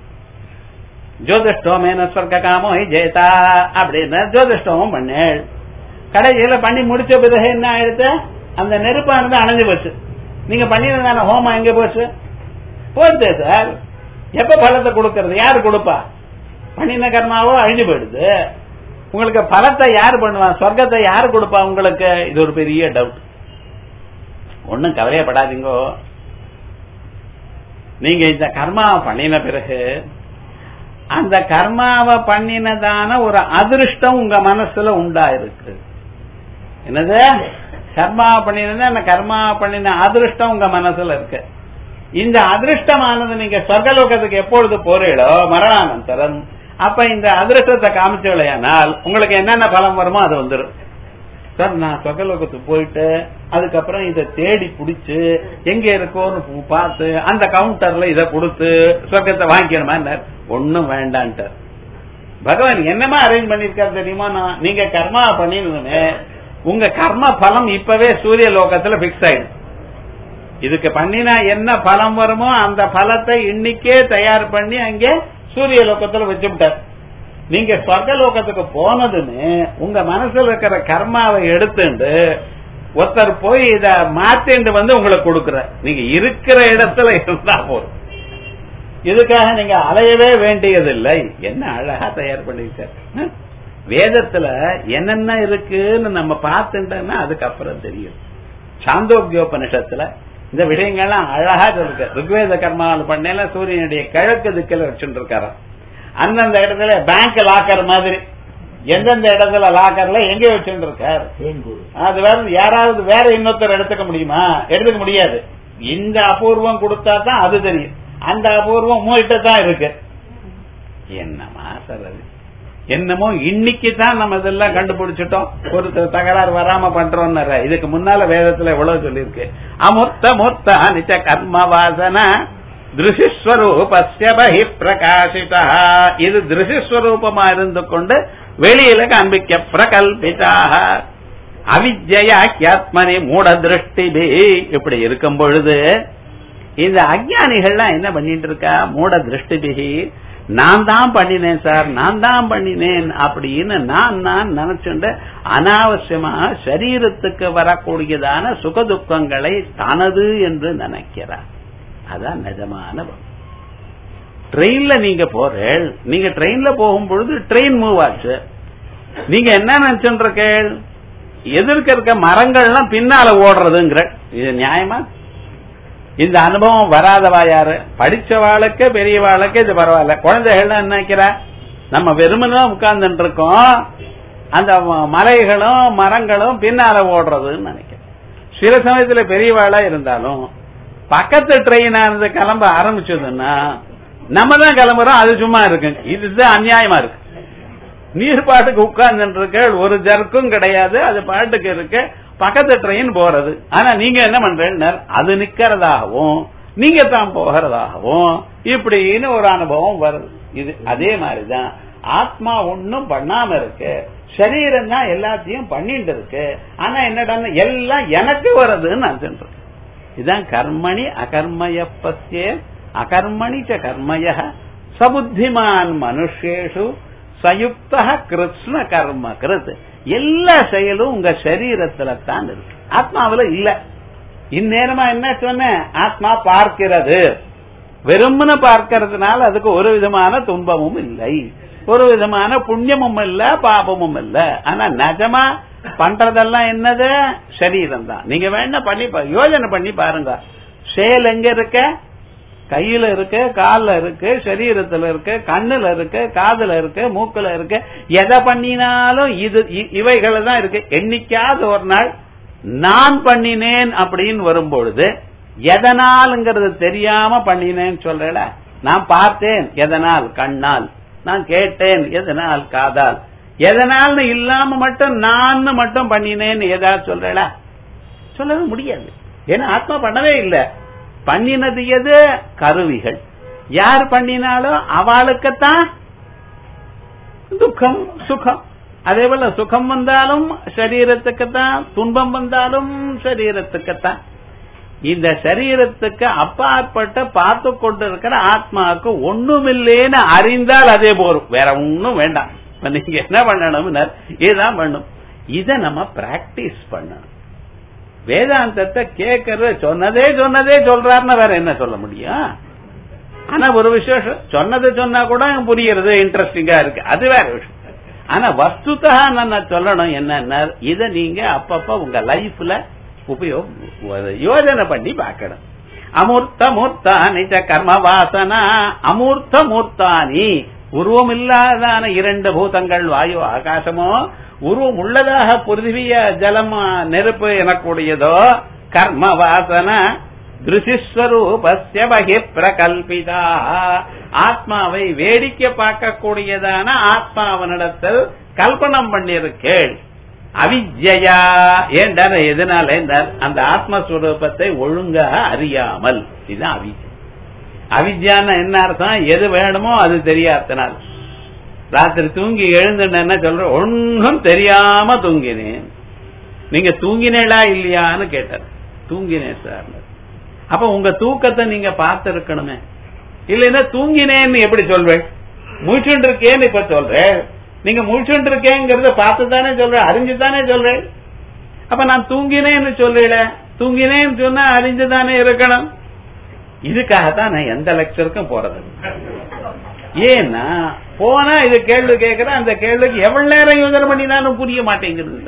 ஜோதிஷ்டோமேன ஸ்வர்க காமோ ஜெயதா அப்படின்னு ஜோதிஷ்டோமம் பண்ணேள். கடைசியில பண்ணி முடிச்ச பிறகு என்ன ஆயிடுத்து? அந்த நெருப்பானது அணைஞ்சு போச்சு. நீங்க பண்ணிருந்தான ஹோமம் எங்க போச்சு? போச்சு சார். எப்ப பலத்தை கொடுக்கறது? யாரு கொடுப்பா? பண்ணின கர்மாவோ அழிஞ்சு போயிடுது. உங்களுக்கு பலத்தை யாரு பண்ணுவா? சொர்க்கத்தை யாரு கொடுப்பா உங்களுக்கு? இது ஒரு பெரிய டவுட். ஒன்னும் கவலையப்படாதீங்கோ. நீங்க இந்த கர்மாவை பண்ணின பிறகு அந்த கர்மாவை பண்ணினதான ஒரு அதிருஷ்டம் உங்க மனசுல உண்டாயிருக்கு. என்னது? கர்மாவை பண்ணினா அந்த கர்மாவை பண்ணின அதிருஷ்டம் உங்க மனசுல இருக்கு. இந்த அதிருஷ்டமானது நீங்க சொர்க்கலோகத்துக்கு எப்பொழுது போறீங்களோ மரணானந்தரம், அப்ப இந்த அதிருஷ்டத்தை காமிச்சவளையானால் உங்களுக்கு என்னென்ன பலம் வருமோ அது வந்துடும். சார் நான் சொர்க்கலோகத்துக்கு போயிட்டு அதுக்கப்புறம் இதை தேடி பிடிச்சு எங்க இருக்கோன்னு பார்த்து அந்த கவுண்டர்ல இதை கொடுத்து சொர்க்கத்தை வாங்கிக்கணுமா? ஒன்னும் வேண்டான்ட்டார். பகவான் என்னமா அரேஞ்ச் பண்ணிருக்காரு தெரியுமா? நான் நீங்க கர்மா பண்ணிருந்தே உங்க கர்ம பலம் இப்பவே சூரிய லோகத்துல பிக்ஸ் ஆயிடும். இதுக்கு பண்ணினா என்ன பலம் வருமோ அந்த பலத்தை இன்னைக்கே தயார் பண்ணி அங்கே சூரிய லோகத்துல வச்சுட்டார். நீங்க சொர்க்க லோகத்துக்கு போனதுன்னு உங்க மனசுல இருக்கிற கர்மாவை எடுத்துட்டு ஒருத்தர் போய் இத மாத்திண்டு வந்து உங்களுக்கு கொடுக்கற. நீங்க இருக்கிற இடத்துல இருந்தா போதும். இதுக்காக நீங்க அலையவே வேண்டியதில்லை. என்ன அழகா தயார் பண்ணிருக்க. வேதத்துல என்னென்ன இருக்குன்னு நம்ம பார்த்துட்டோம்னா அதுக்கப்புறம் தெரியும். சாந்தோக்கியோபனிஷத்துல இந்த விஷயங்கள்லாம் அழகா சொல்லிருக்க. ருக்வேத கர்மாவில் பண்ணல சூரியனுடைய கிழக்கு திக்கில வச்சுட்டு இருக்காரு. அந்தந்த இடத்துல பேங்க் லாக்கர் மாதிரி எந்தெந்த இடத்துல லாக்கர்ல எங்க வச்சுட்டு இருக்காரு. அது வேற யாராவது வேற இன்னொருத்தர் எடுத்துக்க முடியுமா? எடுத்துக்க முடியாது. இந்த அபூர்வம் கொடுத்தா தான் அது தெரியும். அந்த அபூர்வம் மூகிட்ட தான் இருக்கு. என்னமா சார் அது? என்னமோ இன்னைக்கு தான் நம்ம இதெல்லாம் கண்டுபிடிச்சிட்டோம். ஒரு தகராறு வராம பண்றோம். இதுக்கு முன்னால வேதத்துல எவ்வளவு சொல்லிருக்கு. அமுர்த்த மூர்த்த அனிச்ச கர்ம வாசன திருஷிஸ்வரூபஸ்ய பஹி பிரகாசிதா. இது திருஷிஸ்வரூபமா இருந்து கொண்டு வெளியில காண்பிக்க பிரகல்பிதாக அவித்யாத்மனி மூட திருஷ்டிபி. இப்படி இருக்கும் பொழுது இந்த அஞ்ஞானிகள்லாம் என்ன பண்ணிட்டு இருக்கா? மூட திருஷ்டிபிகி நான் தான் பண்ணினேன் சார், நான் தான் பண்ணினேன் அப்படின்னு நான் நான் நினைச்சுட்டு அனாவசியமா சரீரத்துக்கு வரக்கூடியதான சுகதுக்கங்களை தனது என்று நினைக்கிறார். அதான் நிஜமான ட்ரெயின்ல நீங்க போறேன். நீங்க ட்ரெயின்ல போகும் பொழுது ட்ரெயின் மூவ் ஆச்சு. நீங்க என்ன நினைச்சுட்டு எதிர்க்க இருக்க மரங்கள்லாம் பின்னால ஓடுறதுங்கிற இது நியாயமா? இந்த அனுபவம் வராதவா யாரு? படிச்சவாளுக்கு பெரியவாளுக்கு இது பரவாயில்ல. குழந்தைகள் என்ன நினைக்கிறா, நம்ம வெறுமனதான் உட்கார்ந்துட்டு இருக்கோம், அந்த மலைகளும் மரங்களும் பின்னால ஓடுறதுன்னு நினைக்கிறேன். சில சமயத்துல பெரியவாளா இருந்தாலும் பக்கத்து ட்ரெயின் ஆனது கிளம்ப ஆரம்பிச்சதுன்னா நம்ம தான் கிளம்புறோம், அது சும்மா இருக்கு. இதுதான் அநியாயமா இருக்கு. நீர் பாட்டுக்கு உட்கார்ந்து இருக்க, ஒரு ஜர்க்கும் கிடையாது, அது பாட்டுக்கு இருக்கு, பக்கத்து ட்ரெயின் போறது. ஆனா நீங்க என்ன பண்றீங்க, அது நிக்கிறதாகவும் நீங்க தான் போகிறதாகவும் இப்படின்னு ஒரு அனுபவம் வருது. இது அதே மாதிரிதான் ஆத்மா ஒன்னும் பண்ணாம இருக்கு, சரீரம் தான் எல்லாத்தையும் பண்ணிட்டு இருக்கு. ஆனா என்னடா எல்லாம் எனக்கு வருதுன்னு நான் சொல்றேன். இதுதான் கர்மணி அகர்மய பத்தியே அகர்மணி ச கர்மய சபுத்திமான் மனுஷேஷு சயுக்த கிருஷ்ண கர்ம கிருத். எல்லா செயலும் உங்க சரீரத்துல தான் இருக்கு, ஆத்மாவில இல்ல. இந்நேரமா என்ன சொன்ன, ஆத்மா பார்க்கிறது, வெறுமன பார்க்கறதுனால அதுக்கு ஒரு விதமான துன்பமும் இல்லை, ஒரு விதமான புண்ணியமும் இல்ல, பாபமும் இல்ல. ஆனா நிஜமா பண்றதெல்லாம் என்னது, சரீரம் தான். நீங்க வேணா பண்ணி யோஜனை பண்ணி பாருங்க. செயல் எங்க இருக்க, கையில இருக்கு, கால்ல இருக்கு, சரீரத்துல இருக்கு, கண்ணுல இருக்கு, காதுல இருக்கு, மூக்குல இருக்கு. எதை பண்ணினாலும் இது இவைகள் தான் இருக்கு. என்னைக்காவது ஒரு நாள் நான் பண்ணினேன் அப்படின்னு வரும்பொழுது எதனால்ங்கிறது தெரியாம பண்ணினேன்னு சொல்றேன். நான் பார்த்தேன் எதனால், கண்ணால். நான் கேட்டேன் எதனால், காதால். எதனால்னு இல்லாம மட்டும் நான் மட்டும் பண்ணினேன்னு ஏதாவது சொல்றேன், சொல்லவே முடியாது. ஏன்னா ஆத்மா பண்ணவே இல்லை. பண்ணினது எது, கருவிகள். யார் பண்ணினாலும் அவளுக்குத்தான் துக்கம் சுகம். அதே போல சுகம் வந்தாலும் சரீரத்துக்குத்தான், துன்பம் வந்தாலும் சரீரத்துக்குத்தான். இந்த சரீரத்துக்கு அப்பாற்பட்ட பார்த்து கொண்டிருக்கிற ஆத்மாவுக்கு ஒண்ணுமில்லேன்னு அறிந்தால் அதே போரும், வேற ஒன்னும் வேண்டாம். நீங்க என்ன பண்ணணும், இதுதான் பண்ணும். இத நம்ம பிராக்டிஸ் பண்ணணும். வேதாந்தத்தை கேட்கறது சொன்னதே சொன்னதே சொல்றாருன்னா வேற என்ன சொல்ல முடியும்? ஆனா ஒரு விசேஷம், சொன்னதை சொன்னா கூட புரியுறது, இன்ட்ரெஸ்டிங்கா இருக்கு, அது வேற விஷயம். ஆனா வஸ்துதா நான் சொல்லணும் என்னன்னா, இத நீங்க அப்பப்ப உங்க லைஃப்ல உபயோக யோஜனை பண்ணி பார்க்கணும். அமூர்த்த மூர்த்தானி கர்ம வாசனா. அமூர்த்த மூர்த்தானி உருவம் இல்லாதான இரண்டு பூதங்கள், வாயு ஆகாசமோ, உருவம் உள்ளதாக பிருத்திவிய ஜலம் நெருப்பு எனக்கூடியதோ, கர்ம வாசன திருசிஸ்வரூபஸ்ய பகி பிரகல்பிதா. ஆத்மாவை வேடிக்கை பார்க்கக்கூடியதான ஆத்மாவனிடத்தில் கல்பனம் பண்ணியிருக்கேள். அவித்யா ஏண்டார், எதனால அந்த ஆத்மஸ்வரூபத்தை ஒழுங்காக அறியாமல். இதுதான் அவித்யா. அவித்யான்னு என்ன அர்த்தம், எது வேணுமோ அது தெரியாதனால். ராத்திரி தூங்கி எழுந்துன்னு சொல்ற, ஒன்னும் தெரியாம தூங்கினேன். நீங்க தூங்கினேடா இல்லையான்னு கேட்டார். தூங்கினேன் சார். அப்ப உங்க தூக்கத்தை நீங்க பார்த்து இருக்கணுமே. இல்லைன்னா தூங்கினேன்னு எப்படி சொல்வேன்? முழிச்சுட்டு இருக்கேன்னு இப்ப சொல்றேன். நீங்க முழிச்சுட்டு இருக்கேங்கிறத பார்த்துதானே சொல்றேன், அறிஞ்சுதானே சொல்றேன். அப்ப நான் தூங்கினேன்னு சொல்லல, தூங்கினேன்னு சொன்னா அறிஞ்சுதானே இருக்கணும். இதுக்காகத்தான் நான் எந்த லெக்சருக்கும் போறது. ஏன்னா போனா இது கேள்வி கேட்கிறேன், அந்த கேள்விக்கு எவ்வளவு நேரம் யோசனை பண்ணினாலும் புரிய மாட்டேங்கிறது.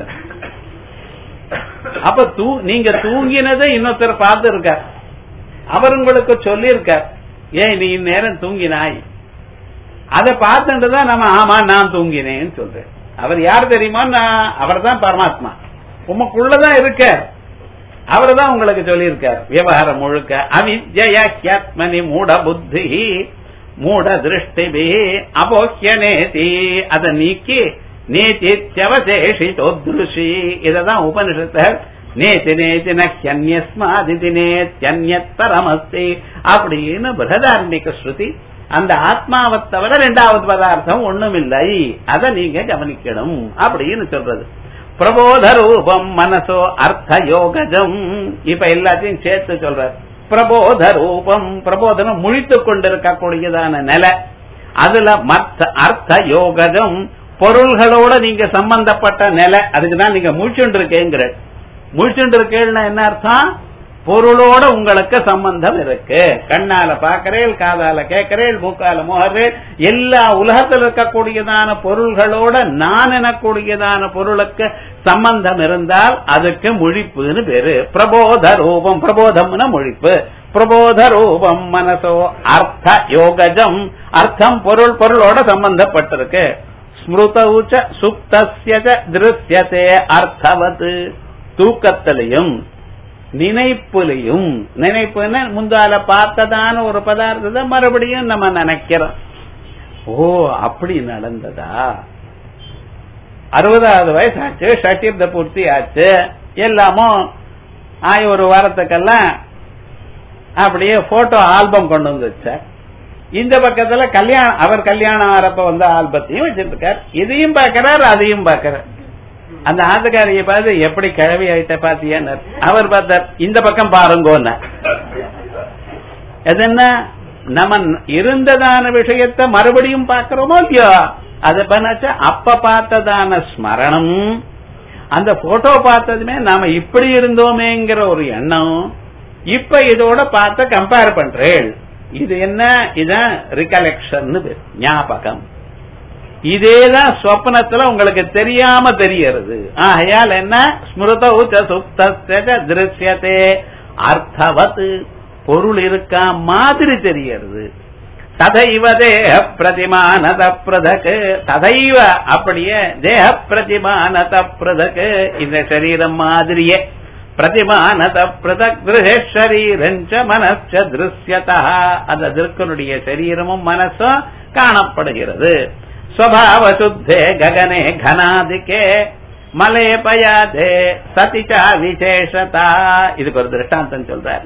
அப்ப தூ நீங்க தூங்கினதை இன்னொருத்தர் பார்த்து இருக்கார், அவர் உங்களுக்கு சொல்லி இருக்கார், ஏன் நீ நேரம் தூங்கினாய். அதை பார்த்துட்டுதான் நம்ம ஆமா நான் தூங்கினேன்னு சொல்றேன். அவர் யார் தெரியுமா? அவர் தான் பரமாத்மா, உமக்குள்ளதான் இருக்க. அவர் தான் உங்களுக்கு சொல்லி இருக்கார் விவகாரம் முழுக்க. அவித்யாத்மனி மூட புத்தி மூட திருஷ்டிபி அபோக்கிய நேதி. அதை நீக்கி நேதித்யவசேஷிதோத்ருஷி. இததான் உபனிஷத்து நேதி நேதி நன்யஸ்மாதி நேத்யன்யத் பரமஸ்தி அப்படின்னு பிரகதாரண்யக ஸ்ருதி. அந்த ஆத்மாவை தவிர இரண்டாவது பதார்த்தம் ஒண்ணும் இல்லை, அதை நீங்க கவனிக்கணும் அப்படின்னு சொல்றது. பிரபோத ரூபம் மனசோ அர்த்த யோகஜம். இப்ப எல்லாத்தையும் சேர்த்து சொல்ற. பிரபோத ரூபம், பிரபோதனம் முழித்துக் கொண்டிருக்கக்கூடியதான நிலை. அதுல மற்ற அர்த்த யோகஜம், பொருள்களோட நீங்க சம்பந்தப்பட்ட நிலை. அதுக்குதான் நீங்க முழிச்சுட்டு இருக்கேங்கிற. முழிச்சுட்டு இருக்கேன்னா என்ன அர்த்தம்? பொருளோட உங்களுக்கு சம்பந்தம் இருக்கு. கண்ணால பாக்கிறேன், காதால கேட்கிறேன், மூக்கால மோகறேன். எல்லா உலகத்தில் இருக்கக்கூடியதான பொருள்களோட நான் எனக்கூடியதான பொருளுக்கு சம்பந்தம் இருந்தால் அதுக்கு முழிப்புன்னு பேரு. பிரபோத ரூபம், பிரபோதம்னா முழிப்பு. பிரபோத ரூபம் மனசோ அர்த்த யோகஜம், அர்த்தம் பொருள், பொருளோட சம்பந்தப்பட்டிருக்கு. ஸ்மிருதௌச்ச சுப்தஸ்ய திருஷ்யதே அர்த்தவத், தூக்கத்திலையும் நினைப்புலையும், நினைப்புன்னு முந்தால பார்த்ததான ஒரு பதார்த்தத்தை மறுபடியும் நம்ம நினைக்கிறோம். ஓ அப்படி நடந்ததா, அறுபதாவது வயசு ஆச்சு, சட்டிர்த பூர்த்தி ஆச்சு, எல்லாமும் ஆய ஒரு வாரத்துக்கெல்லாம் அப்படியே போட்டோ ஆல்பம் கொண்டு வந்து வச்சார். இந்த பக்கத்துல கல்யாணம், அவர் கல்யாணம் ஆறப்ப வந்த ஆல்பத்தையும் வச்சிருக்கார். இதையும் பாக்கிறார் அதையும் பாக்கிறார். அந்த ஆத்துக்காரியை பார்த்து எப்படி கிழவி ஆயிட்ட பாத்தியா, அவர் பார்த்தார் இந்த பக்கம் பாருங்கோன்னு. அது என்ன, நம்ம இருந்ததான விஷயத்தை மறுபடியும் பாக்கிறோமோ இல்லையோ, அது பண்ணாச்சா அப்ப பார்த்ததான ஸ்மரணம், அந்த போட்டோ பார்த்ததுமே நாம இப்படி இருந்தோமேங்கிற ஒரு எண்ணம், இப்ப இதோட பார்த்த கம்பேர் பண்றேன். இது என்ன, இதான் ரிகலெக்ஷன், ஞாபகம். இதேதான் சொப்னத்துல உங்களுக்கு தெரியாம தெரியறது. ஆகையால் என்ன, ஸ்மிருதௌச்ச சுப்தஸ்ய திருஷ்யதே அர்த்தவத், பொருள் இருக்கா மாதிரி தெரியறது. ததைவ தேஹ பிரதிமானத பிரதக், ததைவ அப்படியே தேஹ பிரதிமானத பிரதக், இந்த சரீரம் மாதிரியே பிரதிமானத பிரதக் திருஷரீரஞ்ச மனச்ச திருஷ்யதா, அந்த திருக்கனுடைய சரீரமும் மனசும் காணப்படுகிறது. ஸ்வபாவ சுத்தே ககனே கனாதிகே மலே பயாதே சதிச்சா விசேஷதா. இதுக்கு ஒரு திருஷ்டாந்தம் சொல்றார்.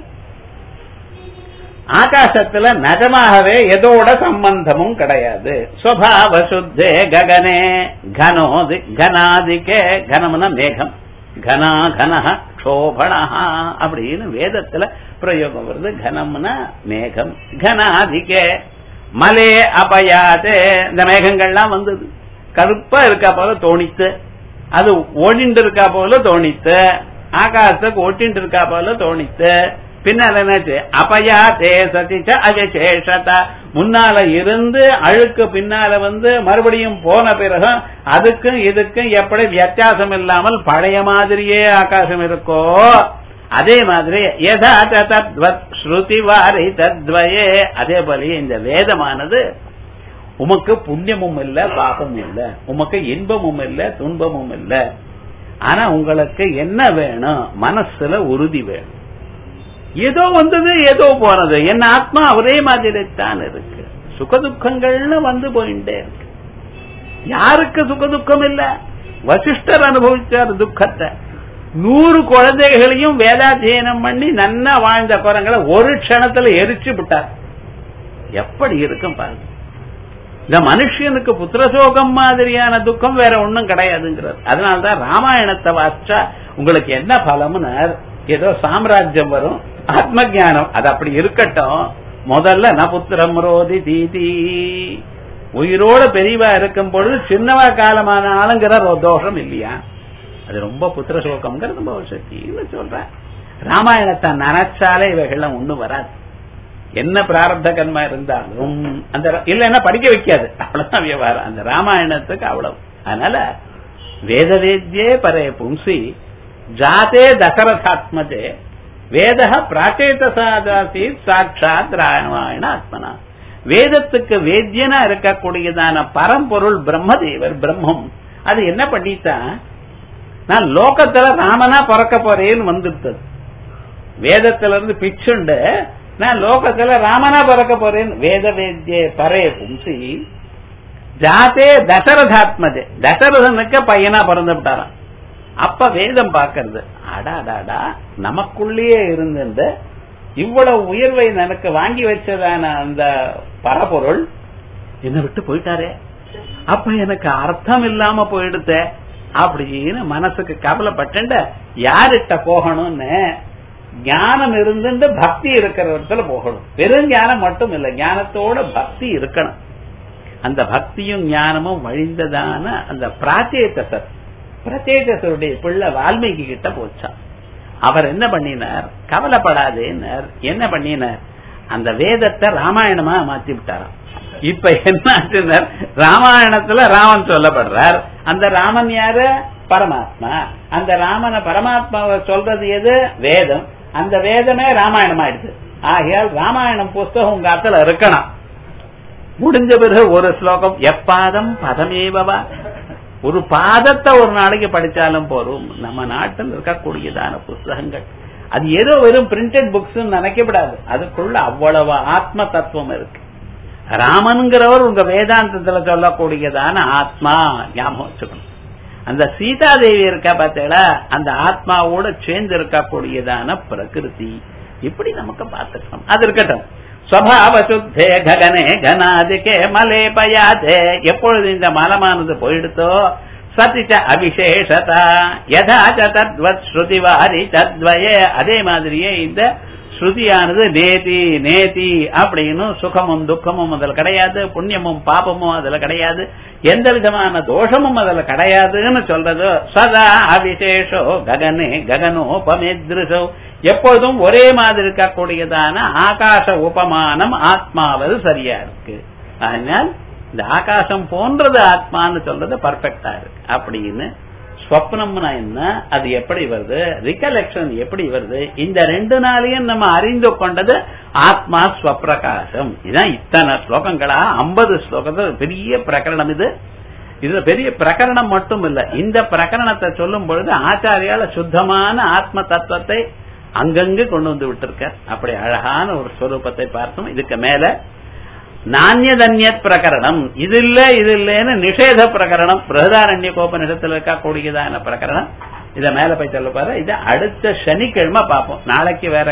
ஆகாசத்துல நிஜமாகவே எதோட சம்பந்தமும் கிடையாது. ஸ்வபாவ சுத்தே ககனே கனோதி கனாதிகே, கனம்னா மேகம், கனா கனஹ க்ஷோபணஹ அப்படின்னு வேதத்துல பிரயோகம் வருது. கனம்னா மேகம், கனாதிகே மலே அபயாதே, இந்த மேகங்கள்லாம் வந்தது கருப்பா இருக்கா போல தோணித்து, அது ஓடிண்டு இருக்கா போல தோணித்து, ஆகாசத்துக்கு ஒட்டிண்டு இருக்கா போல தோணித்து. பின்னால என்னாச்சு, அபயாதே சதிச்ச அவிசேஷதா, முன்னால இருந்து அழுக்கு பின்னால வந்து மறுபடியும் போன பிறகு அதுக்கும் இதுக்கும் எப்படி வித்தியாசம் இல்லாமல் பழைய மாதிரியே ஆகாசம் இருக்கோ, அதே மாதிரி யதா தத்வத் ஸ்ருதி வாரி தத்வயே, அதே போல இந்த வேதமானது உமக்கு புண்ணியமும் இல்ல பாபமும் இல்ல, உமக்கு இன்பமும் இல்ல துன்பமும் இல்ல. ஆனா உங்களுக்கு என்ன வேணும், மனசுல உறுதி வேணும். ஏதோ வந்தது ஏதோ போனது, என் ஆத்மா ஒரே மாதிரி தான் இருக்கு. சுகதுக்கங்கள்னு வந்து போயிட்டே இருக்கு. யாருக்கு சுகதுக்கம் இல்ல, வசிஷ்டர் அனுபவிச்சார் துக்கத்தை. நூறு குழந்தைகளையும் வேதாத்தியனம் பண்ணி நன்னா வாழ்ந்த குரங்களை ஒரு க்ஷணத்துல எரிச்சு விட்டார். எப்படி இருக்கும் பாருங்க. இந்த மனுஷனுக்கு புத்திரசோகம் மாதிரியான துக்கம் வேற ஒண்ணும் கிடையாதுங்கிறது. அதனால்தான் ராமாயணத்தை வாசிச்சா உங்களுக்கு என்ன பலம்னு, ஏதோ சாம்ராஜ்யம் வரும், ஆத்ம ஞானம் அது அப்படி இருக்கட்டும். முதல்ல ந புத்திரம் ரோதி தீதி, உயிரோட பெரியவா இருக்கும் பொழுது சின்னவா காலமான ஆளுங்கிற தோஷம் இல்லையா, அது ரொம்ப புத்திர சோகம்ங்கிறது ரொம்ப சக்தின்னு சொல்றேன். ராமாயணத்தை நினைச்சாலே இவைகள்லாம் ஒண்ணும் வராது. என்ன பிராரப்த கர்மா இருந்தாலும் அந்த இல்லைன்னா படிக்க வைக்காது, அவ்வளவுதான் விவகாரம் அந்த ராமாயணத்துக்கு அவ்வளவு. அதனால வேத வேத்யே பரே பும்சி ஜாதே தசரதாத்மதே வேத பிராச்சேதசாதாசி சாட்சாத் ராமாயண ஆத்மனா. வேதத்துக்கு வேத்யனா இருக்கக்கூடியதான பரம்பொருள் பிரம்மதேவர் பிரம்மம் அது என்ன பண்ணித்தான், நான் லோகத்துல ராமனா பிறக்க போறேன்னு வந்துட்டது. வேதத்துல இருந்து பிச்சுண்டு நான் லோகத்துல ராமனா பிறக்க போறேன்னு வேத வேத்யே பரே பும்சி ஜாதே தசரதாத்மதே, தசரதனுக்கு பையனா பிறந்து விட்டாராம். அப்ப வேதம் பாக்கிறது, அடாடாடா நமக்குள்ளேயே இருந்த இவ்வளவு உயர்வை எனக்கு வாங்கி வச்சதான அந்த பரபொருள் என்னை விட்டு போயிட்டாரே, அப்ப எனக்கு அர்த்தம் இல்லாம போயிடுத்த அப்படின்னு மனசுக்கு கவலைப்பட்டு யார்கிட்ட போகணும்னு, ஞானம் இருந்து பக்தி இருக்கிற இடத்துல போகணும். வெறும் ஞானம் மட்டும் இல்ல, ஞானத்தோட பக்தி இருக்கணும். அந்த பக்தியும் ஞானமும் வழிந்ததான அந்த பிராச்சேதசர், பிரச்சேதசருடைய பிள்ளை வால்மீகி கிட்ட போச்சான். அவர் என்ன பண்ணினார், கவலைப்படாதேன்னார். என்ன பண்ணினார், அந்த வேதத்தை ராமாயணமா மாத்தி விட்டாராம். இப்ப என்ன ராமாயணத்துல ராமன் சொல்லப்படுறார். அந்த ராமன் யாரு? பரமாத்மா. அந்த ராமனை பரமாத்மாவை சொல்றது எது? வேதம். அந்த வேதமே ராமாயணம் ஆயிடுச்சு. ஆகையால் ராமாயணம் புஸ்தகம் உங்க அத்துல இருக்கணும். முடிஞ்ச பிறகு ஒரு ஸ்லோகம் எப்பாதம் பதமேவா, ஒரு பாதத்தை ஒரு நாளைக்கு படிச்சாலும் போறோம். நம்ம நாட்டில் இருக்கக்கூடியதான புஸ்தகங்கள் அது ஏதோ வெறும் பிரிண்டட் புக்ஸ் நினைக்கப்படாது. அதுக்குள்ள அவ்வளவு ஆத்ம தத்துவம் இருக்கு. ராமன்கிறவர் உங்க வேதாந்தத்துல சொல்லக்கூடியதான ஆத்மா ஞாபகம் வச்சுக்கணும். அந்த சீதாதேவி இருக்கா பார்த்தீங்களா, அந்த ஆத்மாவோட சேர்ந்து இருக்கக்கூடியதான பிரகிருதி இப்படி நமக்கு பார்த்துக்கணும். அது இருக்கட்டும். ஸ்வபாவ சுத்தே ககனே கனாதிகே மலே பயாதே, எப்பொழுது இந்த மலமானது போயிடுத்தோ சதிச்ச அவிசேஷதா யதாச்ச தத்வத் ஸ்ருதிவாரி தத்வயே, அதே மாதிரியே இந்த ஸ்ருதியானது நேதி நேதி அப்படின்னு சுகமும் துக்கமும் அதுல கிடையாது, புண்ணியமும் பாபமும் அதுல கிடையாது, எந்த விதமான தோஷமும் அதுல கிடையாதுன்னு சொல்றது. சதா அவிசேஷோ ககனே ககனோபமேத்ருஷோ, எப்பொழுதும் ஒரே மாதிரி இருக்கக்கூடியதான ஆகாச உபமானம் ஆத்மாவது சரியா இருக்கு. அதனால் இந்த ஆகாசம் போன்றது ஆத்மான்னு சொல்றது பர்ஃபெக்டா இருக்கு. அப்படின்னு ஸ்வப்னம்னா என்ன, அது எப்படி வருது, ரிகலெக்ஷன் எப்படி வருது, இந்த ரெண்டு நாளையும் நம்ம அறிந்து கொண்டது ஆத்மா ஸ்வப்பிரகாசம். இதுதான் இத்தனை ஸ்லோகங்களா, ஐம்பது ஸ்லோகத்தில் பெரிய பிரகரணம். இது இது பெரிய பிரகரணம் மட்டும் இல்ல, இந்த பிரகரணத்தை சொல்லும் பொழுது ஆச்சாரியால சுத்தமான ஆத்ம தத்துவத்தை அங்கங்கு கொண்டு வந்து விட்டிருக்க. அப்படி அழகான ஒரு ஸ்வரூபத்தை பார்த்தோம். இதுக்கு மேல நானியதன்யத் பிரகரணம், இது இல்ல இது இல்லன்னு நிஷேத பிரகரணம், பிரகதாரண்ய கோபனிடத்தில் இருக்கக்கூடியதான பிரகரணம். இத மேல போய் சொல்ல பாரு. இதை அடுத்த சனிக்கிழமை பார்ப்போம். நாளைக்கு வேற